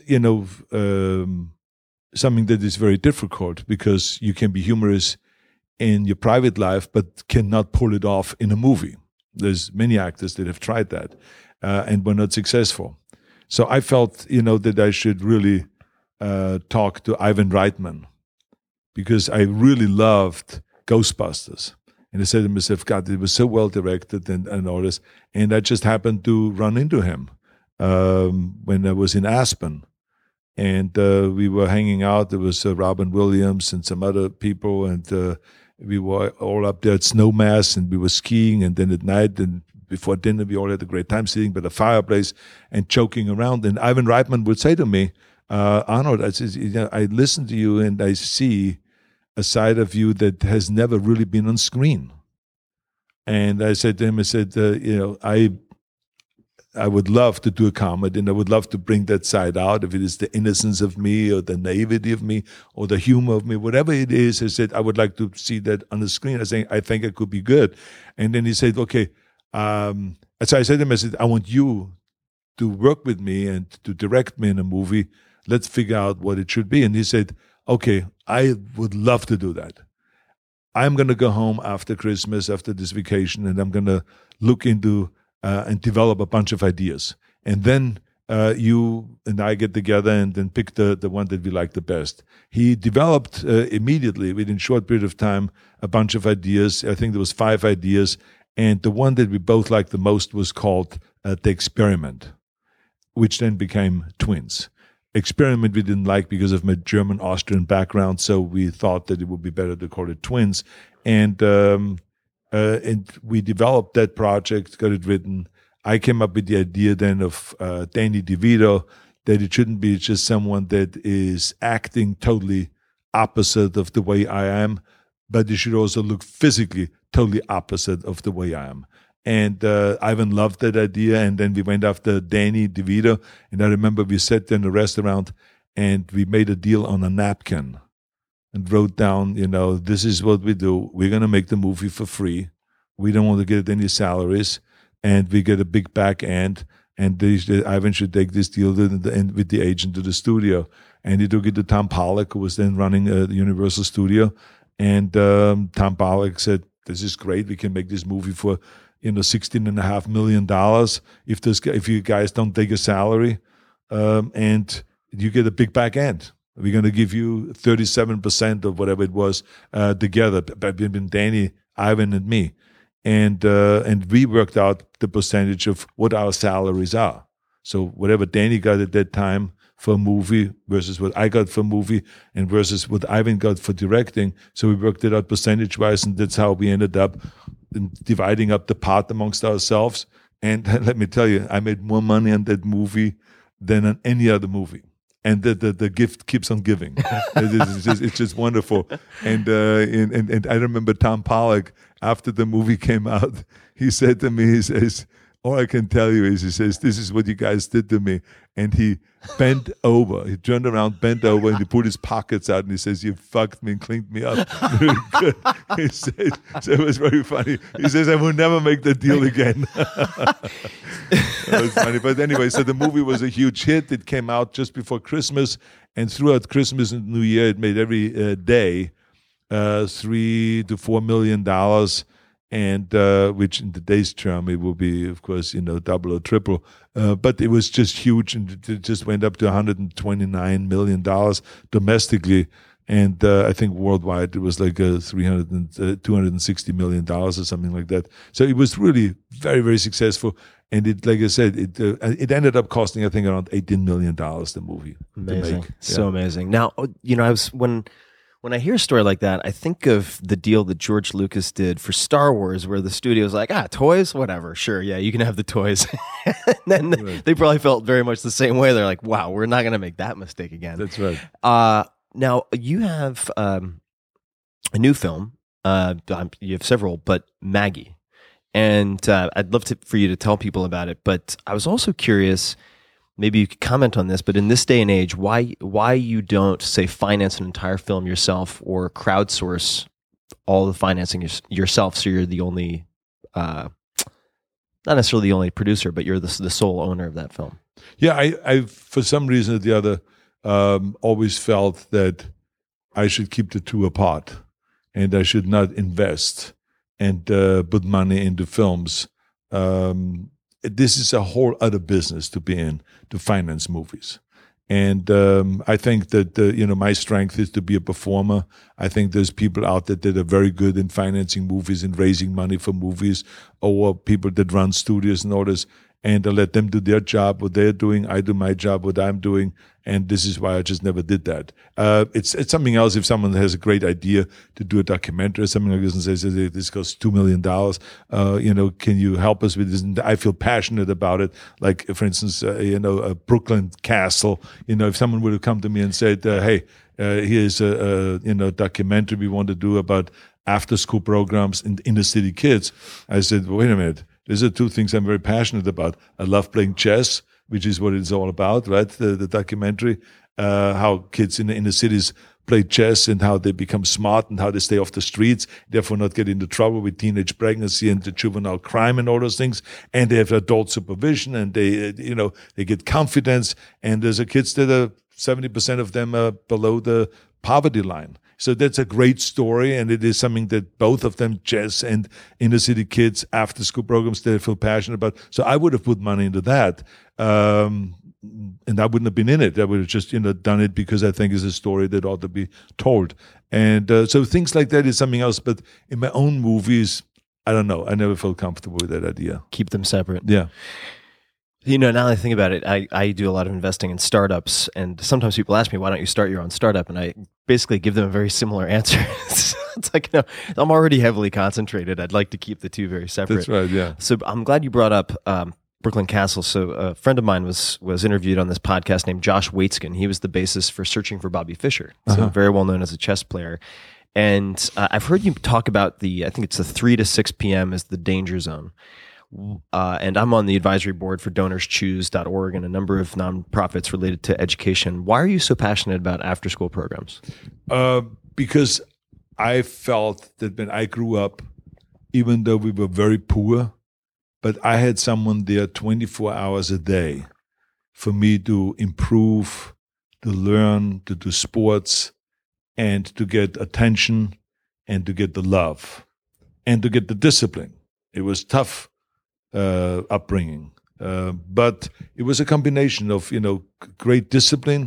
S5: something that is very difficult, because you can be humorous in your private life, but cannot pull it off in a movie. There's many actors that have tried that and were not successful. So I felt, that I should really talk to Ivan Reitman, because I really loved Ghostbusters. And I said to myself, God, it was so well directed and all this. And I just happened to run into him when I was in Aspen. And we were hanging out. There was Robin Williams and some other people. And we were all up there at Snowmass, and we were skiing. And then at night and before dinner, we all had a great time sitting by the fireplace and joking around. And Ivan Reitman would say to me, Arnold, I listen to you and I see a side of you that has never really been on screen. And I said to him, I would love to do a comedy, and I would love to bring that side out, if it is the innocence of me or the naivety of me or the humor of me, whatever it is. I said, I would like to see that on the screen. I think it could be good. And then he said, okay. So I said to him, I want you to work with me and to direct me in a movie. Let's figure out what it should be. And he said, okay, I would love to do that. I'm going to go home after Christmas, after this vacation, and I'm going to look into and develop a bunch of ideas. And then you and I get together and then pick the one that we like the best. He developed immediately, within a short period of time, a bunch of ideas. I think there was 5 ideas. And the one that we both liked the most was called The Experiment, which then became Twins. Experiment we didn't like because of my German-Austrian background, so we thought that it would be better to call it Twins. And we developed that project, got it written. I came up with the idea then of Danny DeVito, that it shouldn't be just someone that is acting totally opposite of the way I am, but it should also look physically totally opposite of the way I am. And Ivan loved that idea, and then we went after Danny DeVito, and I remember we sat there in a restaurant and we made a deal on a napkin and wrote down, this is what we do. We're going to make the movie for free. We don't want to get any salaries, and we get a big back end, and Ivan should take this deal with the agent to the studio. And he took it to Tom Pollack, who was then running the Universal Studio, and Tom Pollack said, this is great. We can make this movie for $16.5 million if you guys don't take a salary, and you get a big back end. We're going to give you 37% of whatever it was together, between Danny, Ivan, and me, and we worked out the percentage of what our salaries are. So whatever Danny got at that time for a movie versus what I got for a movie and versus what Ivan got for directing. So we worked it out percentage-wise, and that's how we ended up dividing up the part amongst ourselves. And let me tell you, I made more money on that movie than on any other movie. And the gift keeps on giving. It's just wonderful. And I remember Tom Pollack, after the movie came out, he said to me, he says, all I can tell you is, he says, this is what you guys did to me. And he bent over. He turned around, bent over, and he pulled his pockets out, and he says, you fucked me and cleaned me up. He said, so it was very funny. He says, I will never make that deal again. That was funny. But anyway, so the movie was a huge hit. It came out just before Christmas, and throughout Christmas and New Year, it made every day $3 to $4 million. And which in today's term, it will be, of course, double or triple. But it was just huge, and it just went up to $129 million domestically. And I think worldwide, it was like $260 million or something like that. So it was really very, very successful. And it, like I said, it ended up costing, I think, around $18 million, the movie.
S7: Amazing.
S5: To make.
S7: So amazing. Now, when I hear a story like that, I think of the deal that George Lucas did for Star Wars, where the studio's like, toys, whatever, sure, yeah, you can have the toys. And then they probably felt very much the same way. They're like, wow, we're not going to make that mistake again.
S5: That's right.
S7: Now, you have a new film. You have several, but Maggie. And I'd love for you to tell people about it. But I was also curious, maybe you could comment on this, but in this day and age, why you don't, say, finance an entire film yourself or crowdsource all the financing yourself, so you're the only, not necessarily the only producer, but you're the sole owner of that film?
S5: Yeah, I for some reason or the other, always felt that I should keep the two apart, and I should not invest and put money into films. This is a whole other business to be in, to finance movies. And I think that, my strength is to be a performer. I think there's people out there that are very good in financing movies and raising money for movies, or people that run studios and all this. And I let them do their job, what they're doing. I do my job, what I'm doing. And this is why I just never did that. It's something else if someone has a great idea to do a documentary or something like this and says, this costs $2 million. Can you help us with this? And I feel passionate about it. Like, for instance, a Brooklyn Castle. If someone would have come to me and said, hey, here's a documentary we want to do about after-school programs in inner city kids. I said, wait a minute. These are two things I'm very passionate about. I love playing chess, which is what it's all about, right? The documentary, how kids in the inner cities play chess and how they become smart and how they stay off the streets, therefore not get into trouble with teenage pregnancy and the juvenile crime and all those things. And they have adult supervision, and they get confidence. And there's kids that are 70% of them are below the poverty line. So that's a great story, and it is something that both of them, chess and inner city kids, after school programs, they feel passionate about. So I would have put money into that. and I wouldn't have been in it. I would have just, done it because I think it's a story that ought to be told. And so things like that is something else. But in my own movies, I don't know. I never felt comfortable with that idea.
S7: Keep them separate.
S5: Yeah.
S7: Now that I think about it, I do a lot of investing in startups, and sometimes people ask me, why don't you start your own startup? And I basically give them a very similar answer. It's like, I'm already heavily concentrated. I'd like to keep the two very separate.
S5: That's right, yeah.
S7: So I'm glad you brought up Brooklyn Castle. So a friend of mine was interviewed on this podcast named Josh Waitzkin. He was the basis for Searching for Bobby Fischer, so very well known as a chess player. And I've heard you talk about I think it's the 3 to 6 p.m. is the danger zone. And I'm on the advisory board for DonorsChoose.org and a number of nonprofits related to education. Why are you so passionate about after-school programs?
S5: Because I felt that when I grew up, even though we were very poor, but I had someone there 24 hours a day for me to improve, to learn, to do sports, and to get attention, and to get the love, and to get the discipline. It was tough upbringing, but it was a combination of great discipline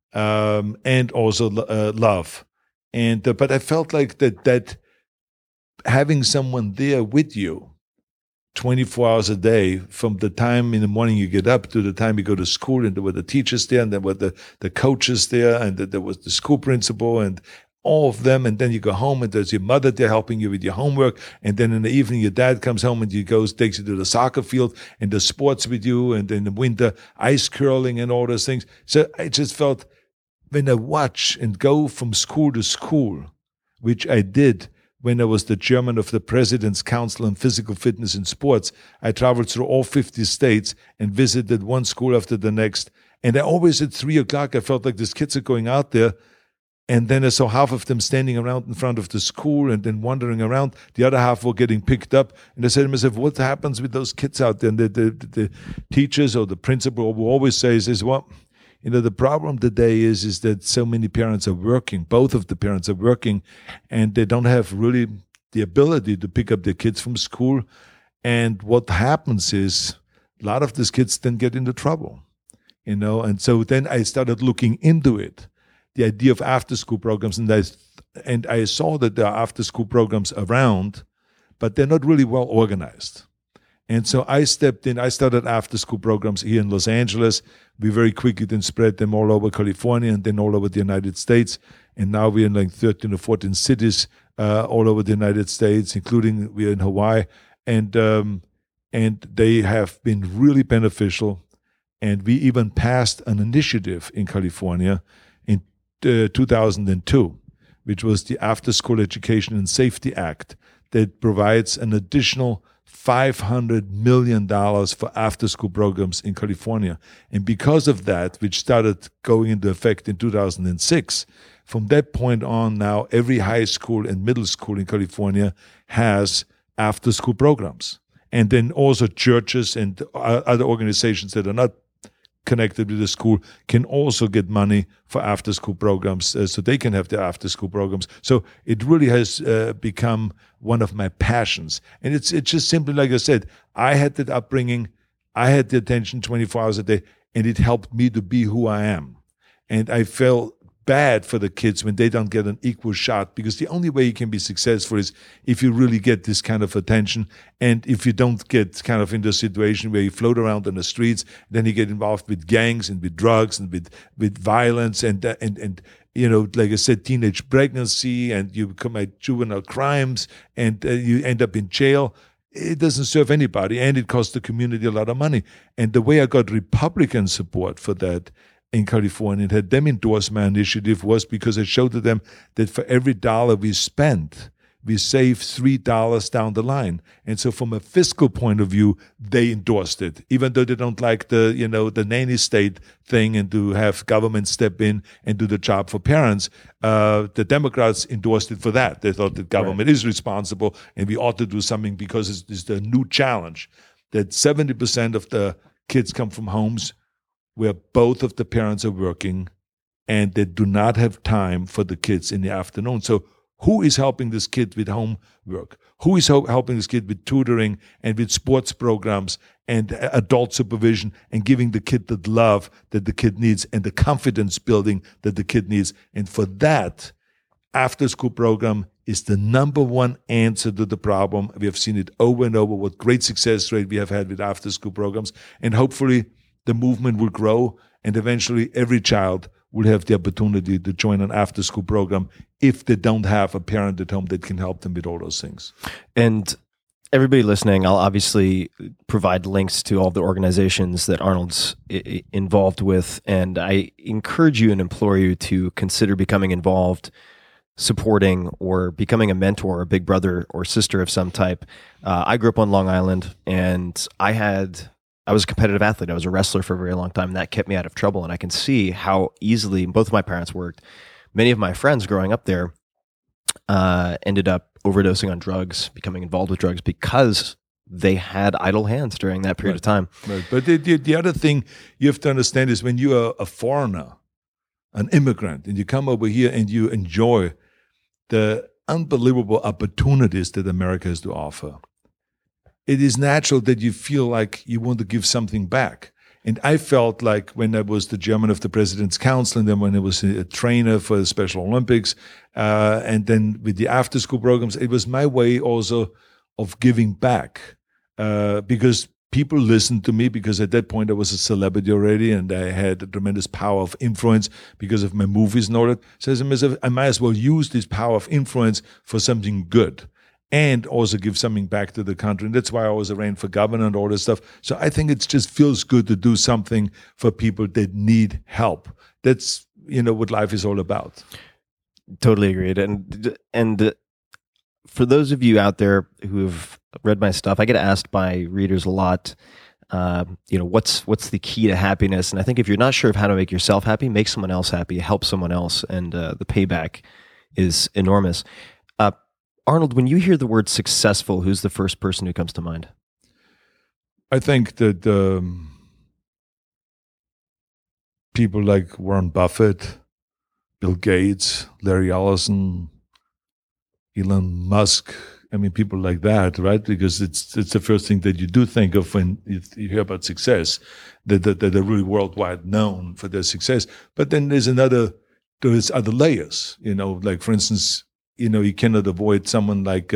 S5: and also love. And but I felt like that having someone there with you 24 hours a day, from the time in the morning you get up to the time you go to school, and there were the teachers there, and there were the coaches there, and there was the school principal, and all of them, and then you go home, and there's your mother there helping you with your homework, and then in the evening your dad comes home and takes you to the soccer field and does sports with you, and in the winter ice curling and all those things. So I just felt, when I watch and go from school to school, which I did when I was the chairman of the President's Council on Physical Fitness and Sports, I traveled through all 50 states and visited one school after the next. And I always at 3 o'clock, I felt like these kids are going out there. And then I saw half of them standing around in front of the school and then wandering around. The other half were getting picked up. And I said to myself, what happens with those kids out there? And the teachers or the principal will always say, well, the problem today is that so many parents are working. Both of the parents are working, and they don't have really the ability to pick up their kids from school. And what happens is a lot of these kids then get into trouble, And so then I started looking into it, the idea of after-school programs, and I saw that there are after-school programs around, but they're not really well organized. And so I stepped in. I started after-school programs here in Los Angeles. We very quickly then spread them all over California and then all over the United States. And now we're in like 13 or 14 cities all over the United States, including we're in Hawaii. And they have been really beneficial. And we even passed an initiative in California in 2002, which was the After School Education and Safety Act, that provides an additional $500 million for after-school programs in California. And because of that, which started going into effect in 2006, from that point on now, every high school and middle school in California has after-school programs. And then also churches and other organizations that are not connected with the school can also get money for after-school programs, so they can have their after-school programs. So it really has become one of my passions. And it's just simply, like I said, I had that upbringing, I had the attention 24 hours a day, and it helped me to be who I am. And I felt bad for the kids when they don't get an equal shot, because the only way you can be successful is if you really get this kind of attention, and if you don't get kind of in the situation where you float around on the streets, then you get involved with gangs and with drugs and with violence and like I said, teenage pregnancy, and you commit juvenile crimes, and you end up in jail. It doesn't serve anybody, and it costs the community a lot of money. And the way I got Republican support for that in California and had them endorse my initiative was because I showed to them that for every dollar we spent, we save $3 down the line. And so from a fiscal point of view, they endorsed it, even though they don't like the nanny state thing and to have government step in and do the job for parents. The Democrats endorsed it for that. They thought that government is responsible and we ought to do something because it's the new challenge that 70% of the kids come from homes where both of the parents are working and they do not have time for the kids in the afternoon. So Who is helping this kid with homework? Who is helping this kid with tutoring and with sports programs and adult supervision and giving the kid the love that the kid needs and the confidence building that the kid needs? And for that, after-school program is the number one answer to the problem. We have seen it over and over, what great success rate we have had with after-school programs. And hopefully the movement will grow, and eventually every child will have the opportunity to join an after-school program if they don't have a parent at home that can help them with all those things.
S7: And everybody listening, I'll obviously provide links to all the organizations that Arnold's involved with, and I encourage you and implore you to consider becoming involved, supporting, or becoming a mentor, a big brother or sister of some type. I grew up on Long Island, and I was a competitive athlete. I was a wrestler for a very long time, and that kept me out of trouble. And I can see how easily both of my parents worked. Many of my friends growing up there ended up overdosing on drugs, becoming involved with drugs because they had idle hands during that period of time.
S5: Right. But the other thing you have to understand is when you are a foreigner, an immigrant, and you come over here and you enjoy the unbelievable opportunities that America has to offer, it is natural that you feel like you want to give something back. And I felt like when I was the chairman of the President's Council, and then when I was a trainer for the Special Olympics, and then with the after-school programs, it was my way also of giving back because people listened to me, because at that point I was a celebrity already and I had a tremendous power of influence because of my movies and all that. So I might as well use this power of influence for something good, and also give something back to the country. And that's why I always ran for governor and all this stuff. So I think it just feels good to do something for people that need help. That's, what life is all about. Totally agreed.
S7: And for those of you out there who have read my stuff, I get asked by readers a lot, what's the key to happiness? And I think if you're not sure of how to make yourself happy, make someone else happy, help someone else, and the payback is enormous. Arnold, when you hear the word successful, who's the first person who comes to mind?
S5: I think that people like Warren Buffett, Bill Gates, Larry Ellison, Elon Musk, people like that, right? Because it's the first thing that you do think of when you hear about success, that are really worldwide known for their success. But then there's other layers, like for instance, you cannot avoid someone like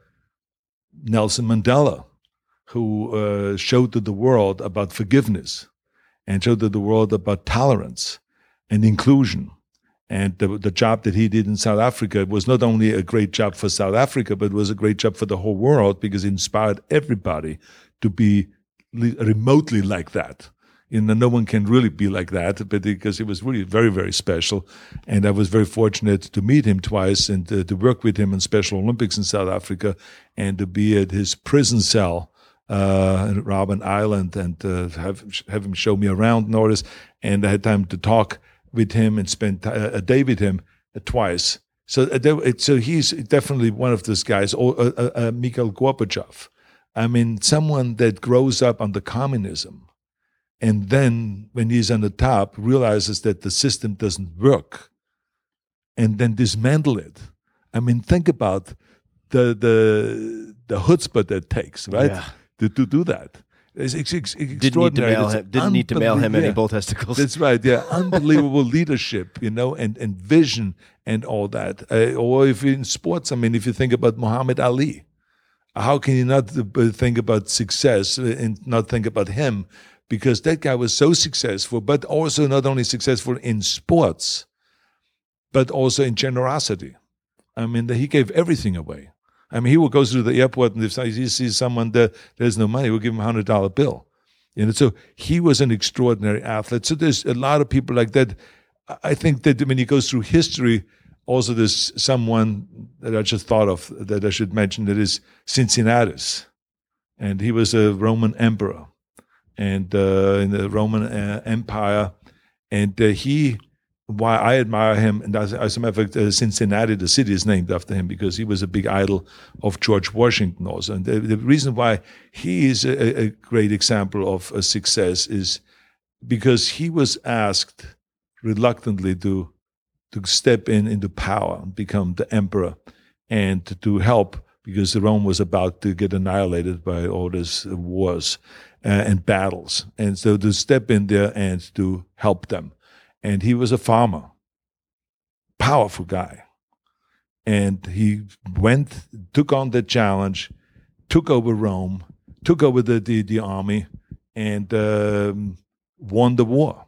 S5: Nelson Mandela, who showed to the world about forgiveness and showed to the world about tolerance and inclusion. And the job that he did in South Africa was not only a great job for South Africa, but it was a great job for the whole world, because it inspired everybody to be remotely like that. No one can really be like that, but because he was really very, very special. And I was very fortunate to meet him twice and to work with him in Special Olympics in South Africa, and to be at his prison cell in Robben Island, and have him show me around and all this. And I had time to talk with him and spend a day with him twice. So he's definitely one of those guys. Or Mikhail Gorbachev. Someone that grows up under communism, and then when he's on the top, realizes that the system doesn't work, and then dismantle it. Think about the chutzpah that takes, right? Yeah. To do that. It's extraordinary.
S7: Didn't need to mail him any bull testicles.
S5: That's right. Yeah, unbelievable leadership, and vision and all that. Or if in sports, if you think about Muhammad Ali, how can you not think about success and not think about him? Because that guy was so successful, but also not only successful in sports, but also in generosity. He gave everything away. He will go through the airport, and if he sees someone that there's no money, we'll give him a $100 bill. So he was an extraordinary athlete. So there's a lot of people like that. I think that when he goes through history, also there's someone that I just thought of that I should mention, that is Cincinnatus. And he was a Roman emperor, and in the Roman Empire. And why I admire him, and as a matter of fact, Cincinnati, the city, is named after him, because he was a big idol of George Washington also. And the reason why he is a great example of a success is because he was asked reluctantly to step into power, become the emperor, and to help, because Rome was about to get annihilated by all these wars and battles. And so to step in there and to help them. And he was a farmer, powerful guy. And he took on the challenge, took over Rome, took over the army, and won the war.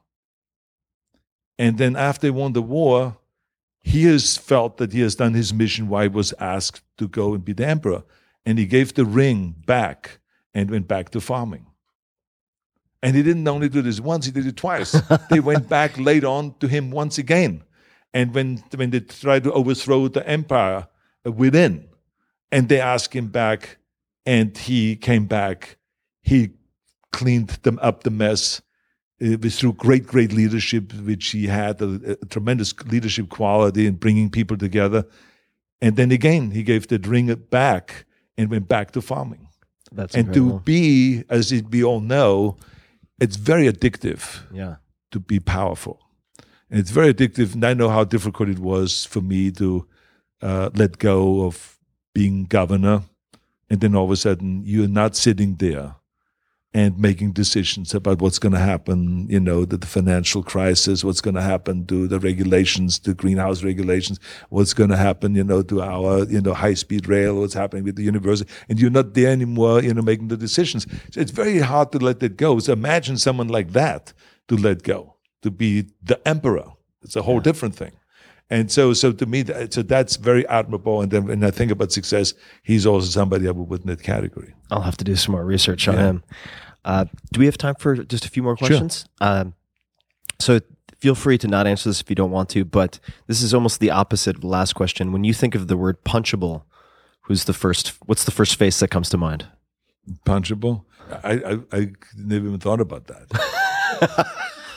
S5: And then after he won the war, he has felt that he has done his mission why he was asked to go and be the emperor. And he gave the ring back and went back to farming. And he didn't only do this once, he did it twice. They went back later on to him once again. And when they tried to overthrow the empire within, and they asked him back, and he came back, he cleaned them up the mess. It was through great leadership, which he had a tremendous leadership quality in bringing people together. And then again, he gave the ring back and went back to farming.
S7: That's
S5: and
S7: incredible.
S5: to be, as we all know, it's very addictive to be powerful. And it's very addictive. And I know how difficult it was for me to let go of being governor. And then all of a sudden, you're not sitting there and making decisions about what's going to happen, the financial crisis, what's going to happen to the regulations, the greenhouse regulations, what's going to happen, to our, high-speed rail, what's happening with the university. And you're not there anymore, making the decisions. So it's very hard to let that go. So imagine someone like that to let go, to be the emperor. It's a whole different thing. And so to me, that's very admirable. And then when I think about success, he's also somebody I would put in that category.
S7: I'll have to do some more research on him. Do we have time for just a few more questions? Sure. So feel free to not answer this if you don't want to, but this is almost the opposite of the last question. When you think of the word punchable, what's the first face that comes to mind?
S5: Punchable? I never even thought about that.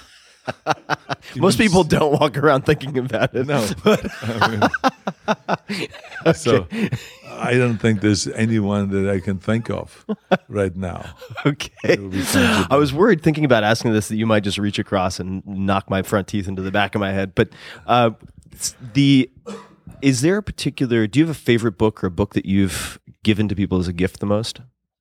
S7: Most people don't walk around thinking about it.
S5: No. So I don't think there's anyone that I can think of right now.
S7: Okay. I was worried thinking about asking this that you might just reach across and knock my front teeth into the back of my head. But is there do you have a favorite book or a book that you've given to people as a gift the most?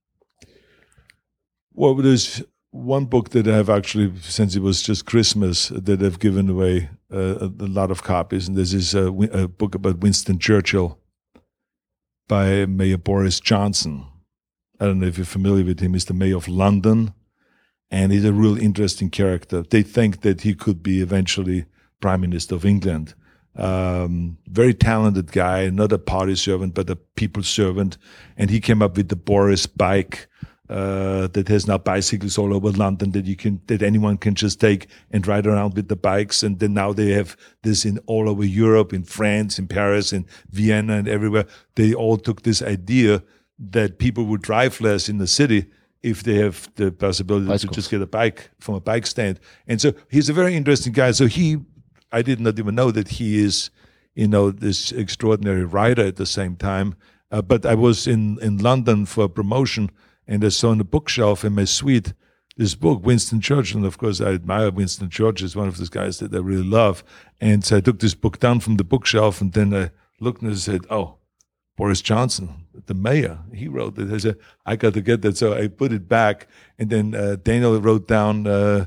S5: Well, there's one book that I've actually, since it was just Christmas, that I've given away a lot of copies. And this is a book about Winston Churchill by Mayor Boris Johnson. I don't know if you're familiar with him. He's the mayor of London, and he's a real interesting character. They think that he could be eventually Prime Minister of England. Very talented guy, not a party servant, but a people servant. And he came up with the Boris bike, that has now bicycles all over London that anyone can just take and ride around with the bikes. And then now they have this in all over Europe, in France, in Paris, in Vienna, and everywhere. They all took this idea that people would drive less in the city if they have the possibility to just get a bike from a bike stand. And so he's a very interesting guy. So I did not even know that he is, this extraordinary writer at the same time. But I was in London for a promotion, and I saw on the bookshelf in my suite this book, Winston Churchill. And of course, I admire Winston Churchill. He's one of those guys that I really love. And so I took this book down from the bookshelf, and then I looked and I said, oh, Boris Johnson, the mayor, he wrote it. I said, I got to get that. So I put it back. And then Daniel wrote down,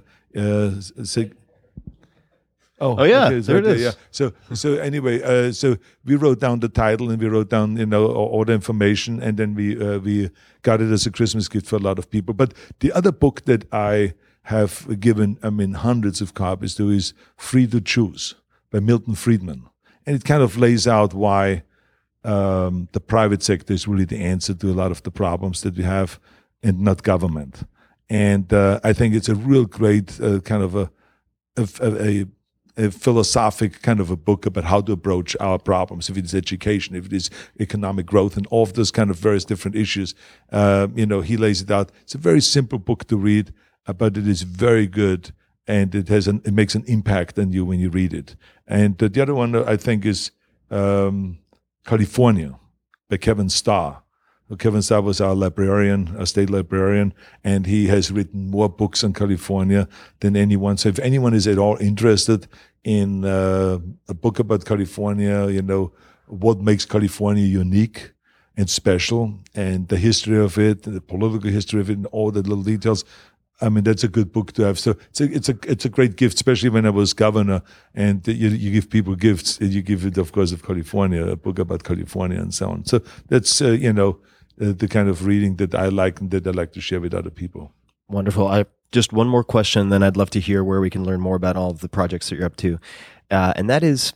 S7: Oh yeah,
S5: okay,
S7: there it is.
S5: Yeah. So anyway, so we wrote down the title and we wrote down all the information, and then we got it as a Christmas gift for a lot of people. But the other book that I have given, hundreds of copies to is Free to Choose by Milton Friedman, and it kind of lays out why the private sector is really the answer to a lot of the problems that we have, and not government. And I think it's a real great kind of a philosophic kind of a book about how to approach our problems, if it is education, if it is economic growth, and all of those kind of various different issues. He lays it out. It's a very simple book to read, but it is very good, and it makes an impact on you when you read it. And the other one I think is California by Kevin Starr. Kevin Starr was our librarian, our state librarian, and he has written more books on California than anyone. So if anyone is at all interested in a book about California, what makes California unique and special, and the history of it, the political history of it, and all the little details, I mean, that's a good book to have. So it's a great gift, especially when I was governor, and you give people gifts. And you give it, of course, of California, a book about California and so on. So that's the kind of reading that I like and that I like to share with other people.
S7: Wonderful. I just one more question, then I'd love to hear where we can learn more about all of the projects that you're up to, and that is,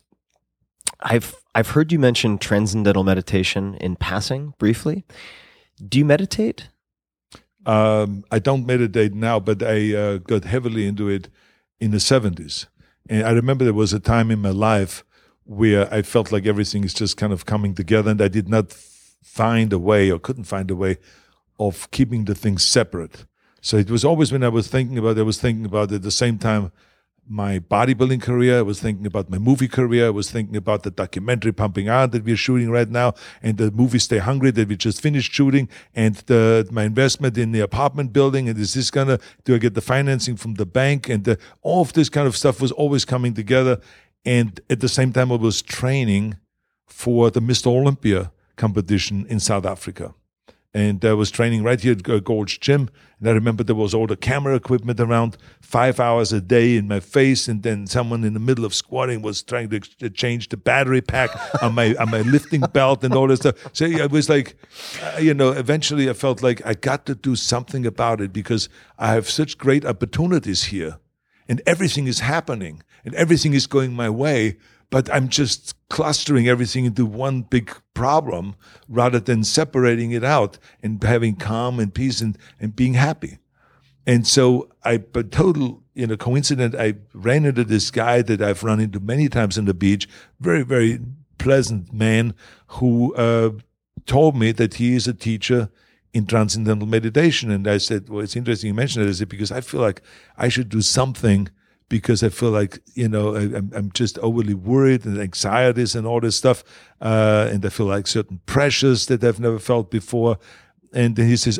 S7: I've heard you mention transcendental meditation in passing briefly. Do you meditate?
S5: I don't meditate now, but I got heavily into it in the 70s. And I remember there was a time in my life where I felt like everything is just kind of coming together, and I did not find a way, or couldn't find a way, of keeping the things separate. So it was always when I was thinking about at the same time my bodybuilding career, I was thinking about my movie career, I was thinking about the documentary Pumping Iron that we're shooting right now, and the movie Stay Hungry that we just finished shooting, and my investment in the apartment building, and do I get the financing from the bank, and all of this kind of stuff was always coming together. And at the same time I was training for the Mr. Olympia competition in South Africa. And I was training right here at Gold's Gym. And I remember there was all the camera equipment around, 5 hours a day in my face. And then someone in the middle of squatting was trying to change the battery pack on my lifting belt and all this stuff. So it was like, eventually I felt like I got to do something about it, because I have such great opportunities here. And everything is happening. And everything is going my way. But I'm just clustering everything into one big problem rather than separating it out and having calm and peace and being happy. And so by total coincidence, I ran into this guy that I've run into many times on the beach, very, very pleasant man who told me that he is a teacher in transcendental meditation. And I said, well, it's interesting you mentioned it. I said, because I feel like I should do something, because I feel like, I'm just overly worried, and anxieties and all this stuff. And I feel like certain pressures that I've never felt before. And then he says,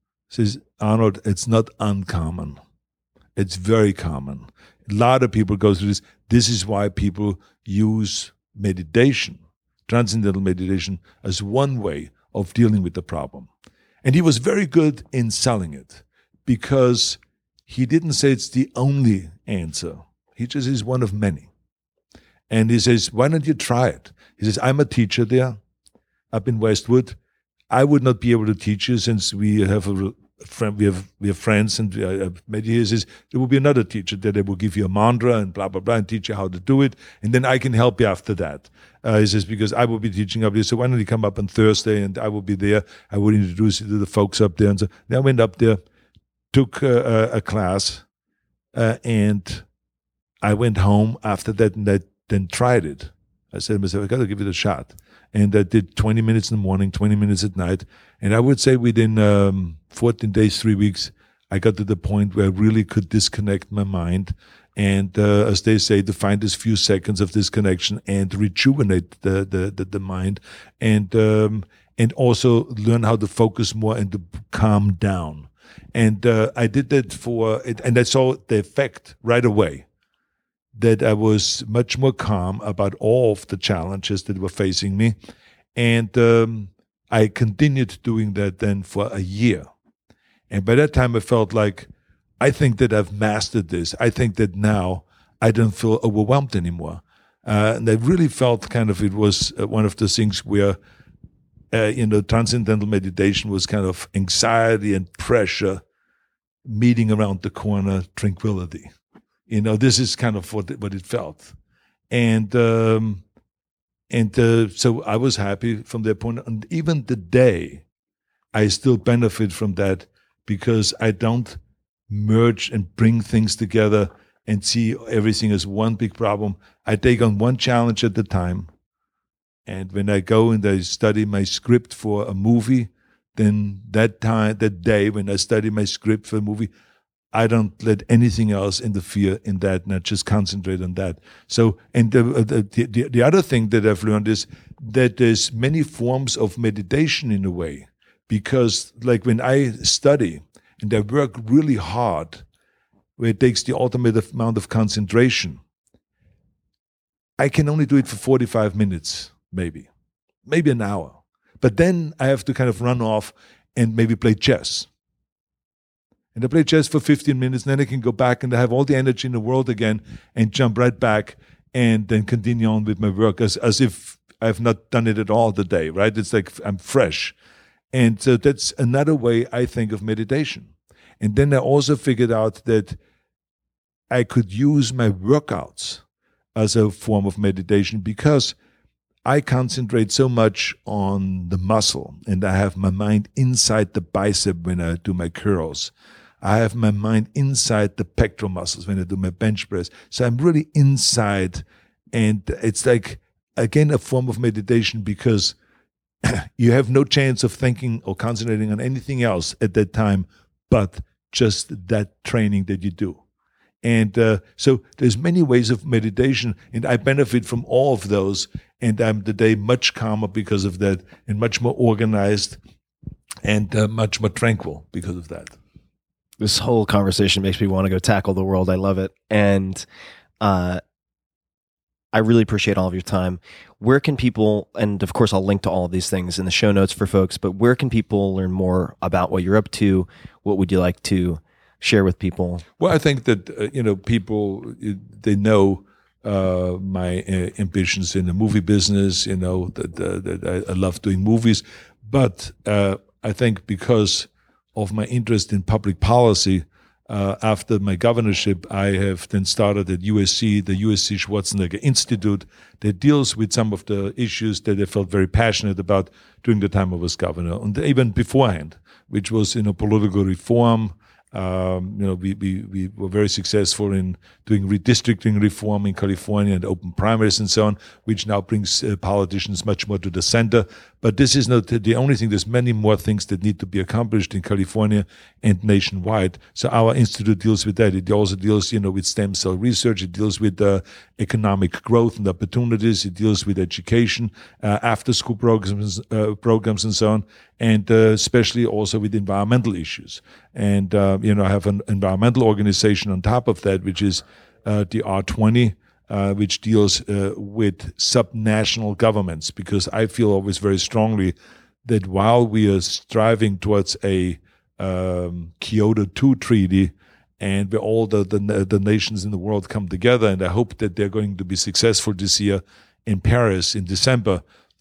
S5: Arnold, it's not uncommon. It's very common. A lot of people go through this. This is why people use meditation, transcendental meditation, as one way of dealing with the problem. And he was very good in selling it, because he didn't say it's the only answer. He just is one of many. And he says, why don't you try it? He says, I'm a teacher there up in Westwood. I would not be able to teach you, since we have a friend, we have friends, and I've met you. He says, there will be another teacher that will give you a mantra and blah, blah, blah, and teach you how to do it. And then I can help you after that. He says, because I will be teaching up there. So why don't you come up on Thursday, and I will be there. I will introduce you to the folks up there. And so then I went up there, took a class, and I went home after that, and I then tried it. I said to myself, I got to give it a shot. And I did 20 minutes in the morning, 20 minutes at night. And I would say within 14 days, 3 weeks, I got to the point where I really could disconnect my mind. And as they say, to find this few seconds of disconnection and rejuvenate the mind, and also learn how to focus more and to calm down. And I did that for it, and I saw the effect right away, that I was much more calm about all of the challenges that were facing me. And I continued doing that then for a year. And by that time I felt like, I think that I've mastered this. I think that now I don't feel overwhelmed anymore. And I really felt kind of, it was one of the things where, transcendental meditation was kind of anxiety and pressure meeting around the corner, tranquility. This is kind of what it felt. And so I was happy from that point. And even today, I still benefit from that, because I don't merge and bring things together and see everything as one big problem. I take on one challenge at a time. And when I go and I study my script for a movie, then that day when I study my script for a movie, I don't let anything else interfere in that, and I just concentrate on that. So, and the other thing that I've learned is that there's many forms of meditation in a way. because like when I study and I work really hard, where it takes the ultimate amount of concentration, I can only do it for 45 minutes, maybe an hour. But then I have to kind of run off and maybe play chess. And I play chess for 15 minutes, and then I can go back and I have all the energy in the world again and jump right back and then continue on with my work as if I've not done it at all the day, right? It's like I'm fresh. And so that's another way I think of meditation. And then I also figured out that I could use my workouts as a form of meditation because I concentrate so much on the muscle, and I have my mind inside the bicep when I do my curls. I have my mind inside the pectoral muscles when I do my bench press. So I'm really inside, and it's like, again, a form of meditation because you have no chance of thinking or concentrating on anything else at that time but just that training that you do. And so there's many ways of meditation, and I benefit from all of those, and I'm today much calmer because of that, and much more organized, and much more tranquil because of that.
S7: This whole conversation makes me want to go tackle the world. I love it. And I really appreciate all of your time. Where can people, and of course I'll link to all of these things in the show notes for folks, but where can people learn more about what you're up to? What would you like to share with people?
S5: Well, I think that, people, they know my ambitions in the movie business, that I love doing movies. But I think because of my interest in public policy, after my governorship, I have then started at USC, the USC Schwarzenegger Institute, that deals with some of the issues that I felt very passionate about during the time I was governor, and even beforehand, which was, political reform. We were very successful in doing redistricting reform in California and open primaries and so on, which now brings politicians much more to the center. But this is not the only thing. There's many more things that need to be accomplished in California and nationwide. So our institute deals with that. It also deals, with stem cell research. It deals with economic growth and opportunities. It deals with education, after-school programs and so on, and especially also with environmental issues. And I have an environmental organization on top of that, which is the R20. Which deals with subnational governments, because I feel always very strongly that while we are striving towards a Kyoto II treaty, and where all the nations in the world come together, and I hope that they're going to be successful this year in Paris in December,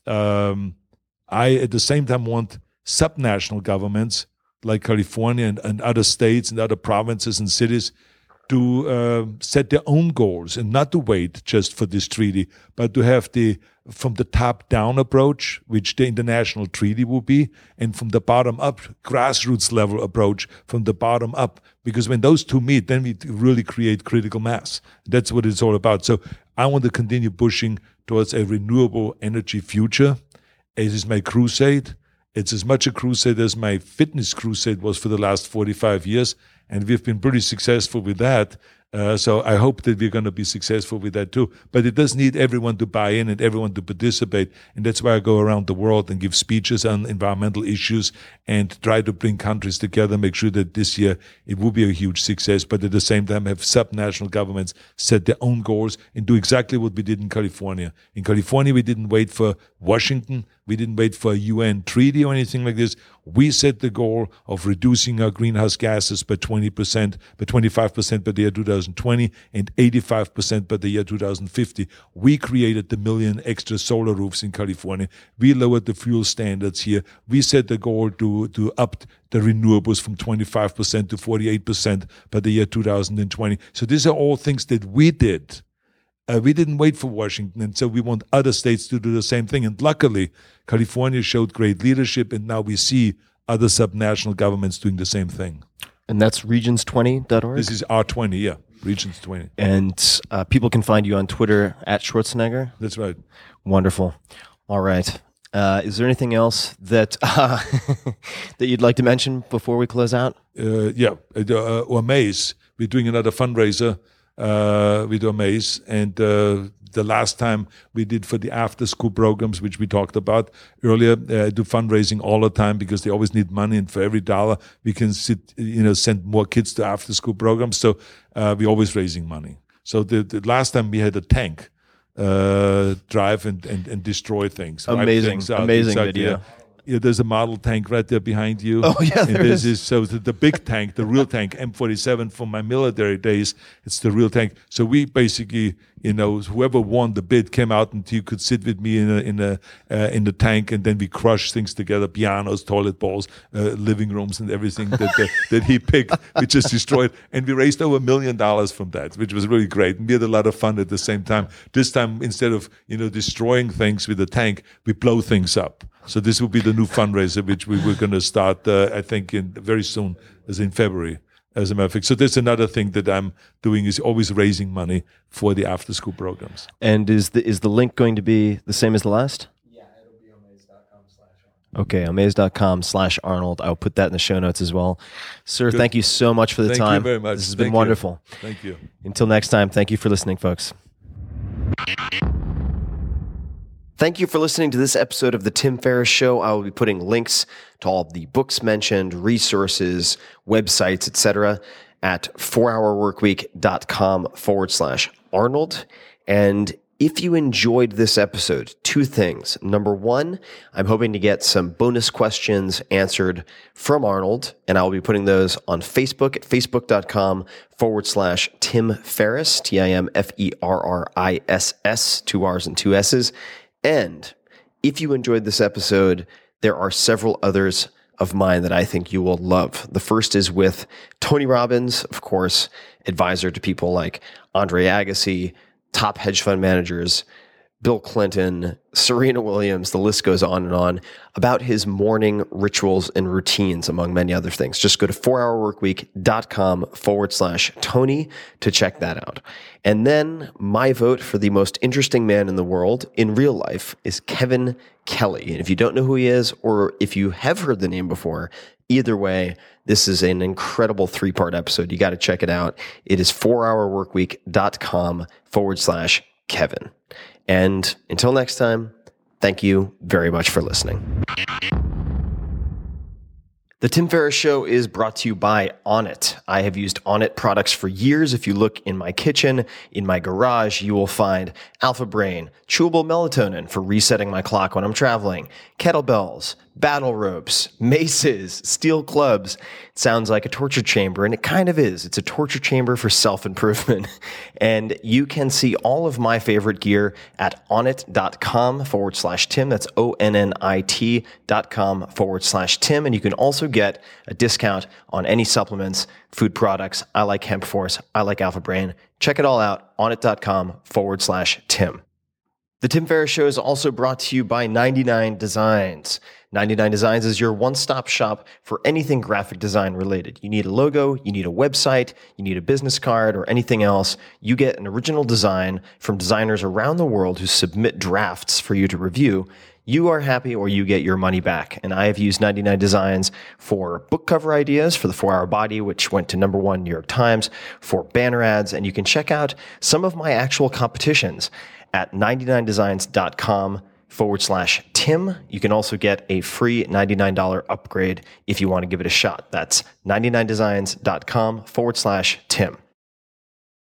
S5: I at the same time want subnational governments like California and other states and other provinces and cities to set their own goals and not to wait just for this treaty, but to have from the top-down approach, which the international treaty will be, and from the bottom-up, grassroots level approach from the bottom up. Because when those two meet, then we really create critical mass. That's what it's all about. So I want to continue pushing towards a renewable energy future. It is my crusade. It's as much a crusade as my fitness crusade was for the last 45 years. And we've been pretty successful with that. So I hope that we're going to be successful with that too. But it does need everyone to buy in and everyone to participate. And that's why I go around the world and give speeches on environmental issues and try to bring countries together, make sure that this year it will be a huge success, but at the same time have subnational governments set their own goals and do exactly what we did in California. In California, we didn't wait for Washington. We didn't wait for a UN treaty or anything like this. We set the goal of reducing our greenhouse gases by 20%, by 25% by the year 2020 and 85% by the year 2050. We created the 1 million extra solar roofs in California. We lowered the fuel standards here. We set the goal to up the renewables from 25% to 48% by the year 2020. So these are all things that we did. We didn't wait for Washington, and so we want other states to do the same thing. And luckily, California showed great leadership, and now we see other subnational governments doing the same thing.
S7: And that's regions20.org?
S5: This is R20, yeah, Regions 20.
S7: And people can find you on Twitter at Schwarzenegger?
S5: That's right.
S7: Wonderful. All right. Is there anything else that that you'd like to mention before we close out?
S5: Or Maze, we're doing another fundraiser with Omaze. And the last time we did for the after-school programs, which we talked about earlier, I do fundraising all the time because they always need money, and for every dollar we can send more kids to after-school programs. So we're always raising money. So the last time we had a tank drive and destroy things. wipe
S7: Amazing,
S5: things out.
S7: amazing
S5: Exactly,
S7: video.
S5: Yeah, there's a model tank right there behind you.
S7: Oh, yeah,
S5: and
S7: there
S5: this
S7: is.
S5: so the big tank, the real tank, M47 from my military days. It's the real tank. So we basically, whoever won the bid came out and you could sit with me in the tank, and then we crushed things together: pianos, toilet bowls, living rooms, and everything that he picked. We just destroyed, and we raised over $1 million from that, which was really great. And we had a lot of fun at the same time. This time, instead of destroying things with the tank, we blow things up. So this will be the new fundraiser, which we were going to start, I think, very soon, as in February, as a matter of fact. So that's another thing that I'm doing, is always raising money for the after-school programs.
S7: And is the link going to be the same as the last? Yeah, it'll be amaze.com/Arnold. Okay, amaze.com/Arnold. I'll put that in the show notes as well. Sir,
S5: Good.
S7: thank you so much for the time.
S5: Thank you very much.
S7: This has been
S5: Thank you.
S7: wonderful.
S5: Thank you.
S7: Until next time, thank you for listening, folks. Thank you for listening to this episode of The Tim Ferriss Show. I will be putting links to all of the books mentioned, resources, websites, etc. at 4hourworkweek.com/Arnold. And if you enjoyed this episode, two things. Number one, I'm hoping to get some bonus questions answered from Arnold, and I'll be putting those on Facebook at facebook.com/Tim Ferriss, TIMFERRISS, 2 R's and 2 S's. And if you enjoyed this episode, there are several others of mine that I think you will love. The first is with Tony Robbins, of course, advisor to people like Andre Agassi, top hedge fund managers, Bill Clinton, Serena Williams, the list goes on, about his morning rituals and routines, among many other things. Just go to 4hourworkweek.com/Tony to check that out. And then my vote for the most interesting man in the world in real life is Kevin Kelly. And if you don't know who he is, or if you have heard the name before, either way, this is an incredible 3-part episode. You got to check it out. It is 4hourworkweek.com/Kevin. And until next time, thank you very much for listening. The Tim Ferriss Show is brought to you by Onnit. I have used Onnit products for years. If you look in my kitchen, in my garage, you will find Alpha Brain, chewable melatonin for resetting my clock when I'm traveling, kettlebells, battle ropes, maces, steel clubs. It sounds like a torture chamber, and it kind of is. It's a torture chamber for self-improvement. And you can see all of my favorite gear at onnit.com/Tim. That's ONNIT.com/Tim. And you can also get a discount on any supplements, food products. I like Hemp Force. I like Alpha Brain. Check it all out, onnit.com/Tim. The Tim Ferriss Show is also brought to you by 99 Designs. 99 Designs is your one-stop shop for anything graphic design related. You need a logo, you need a website, you need a business card, or anything else. You get an original design from designers around the world who submit drafts for you to review. You are happy, or you get your money back. And I have used 99 Designs for book cover ideas for the 4-Hour Body, which went to #1 New York Times, for banner ads. And you can check out some of my actual competitions at 99designs.com/Tim. You can also get a free $99 upgrade if you want to give it a shot. That's 99designs.com/Tim.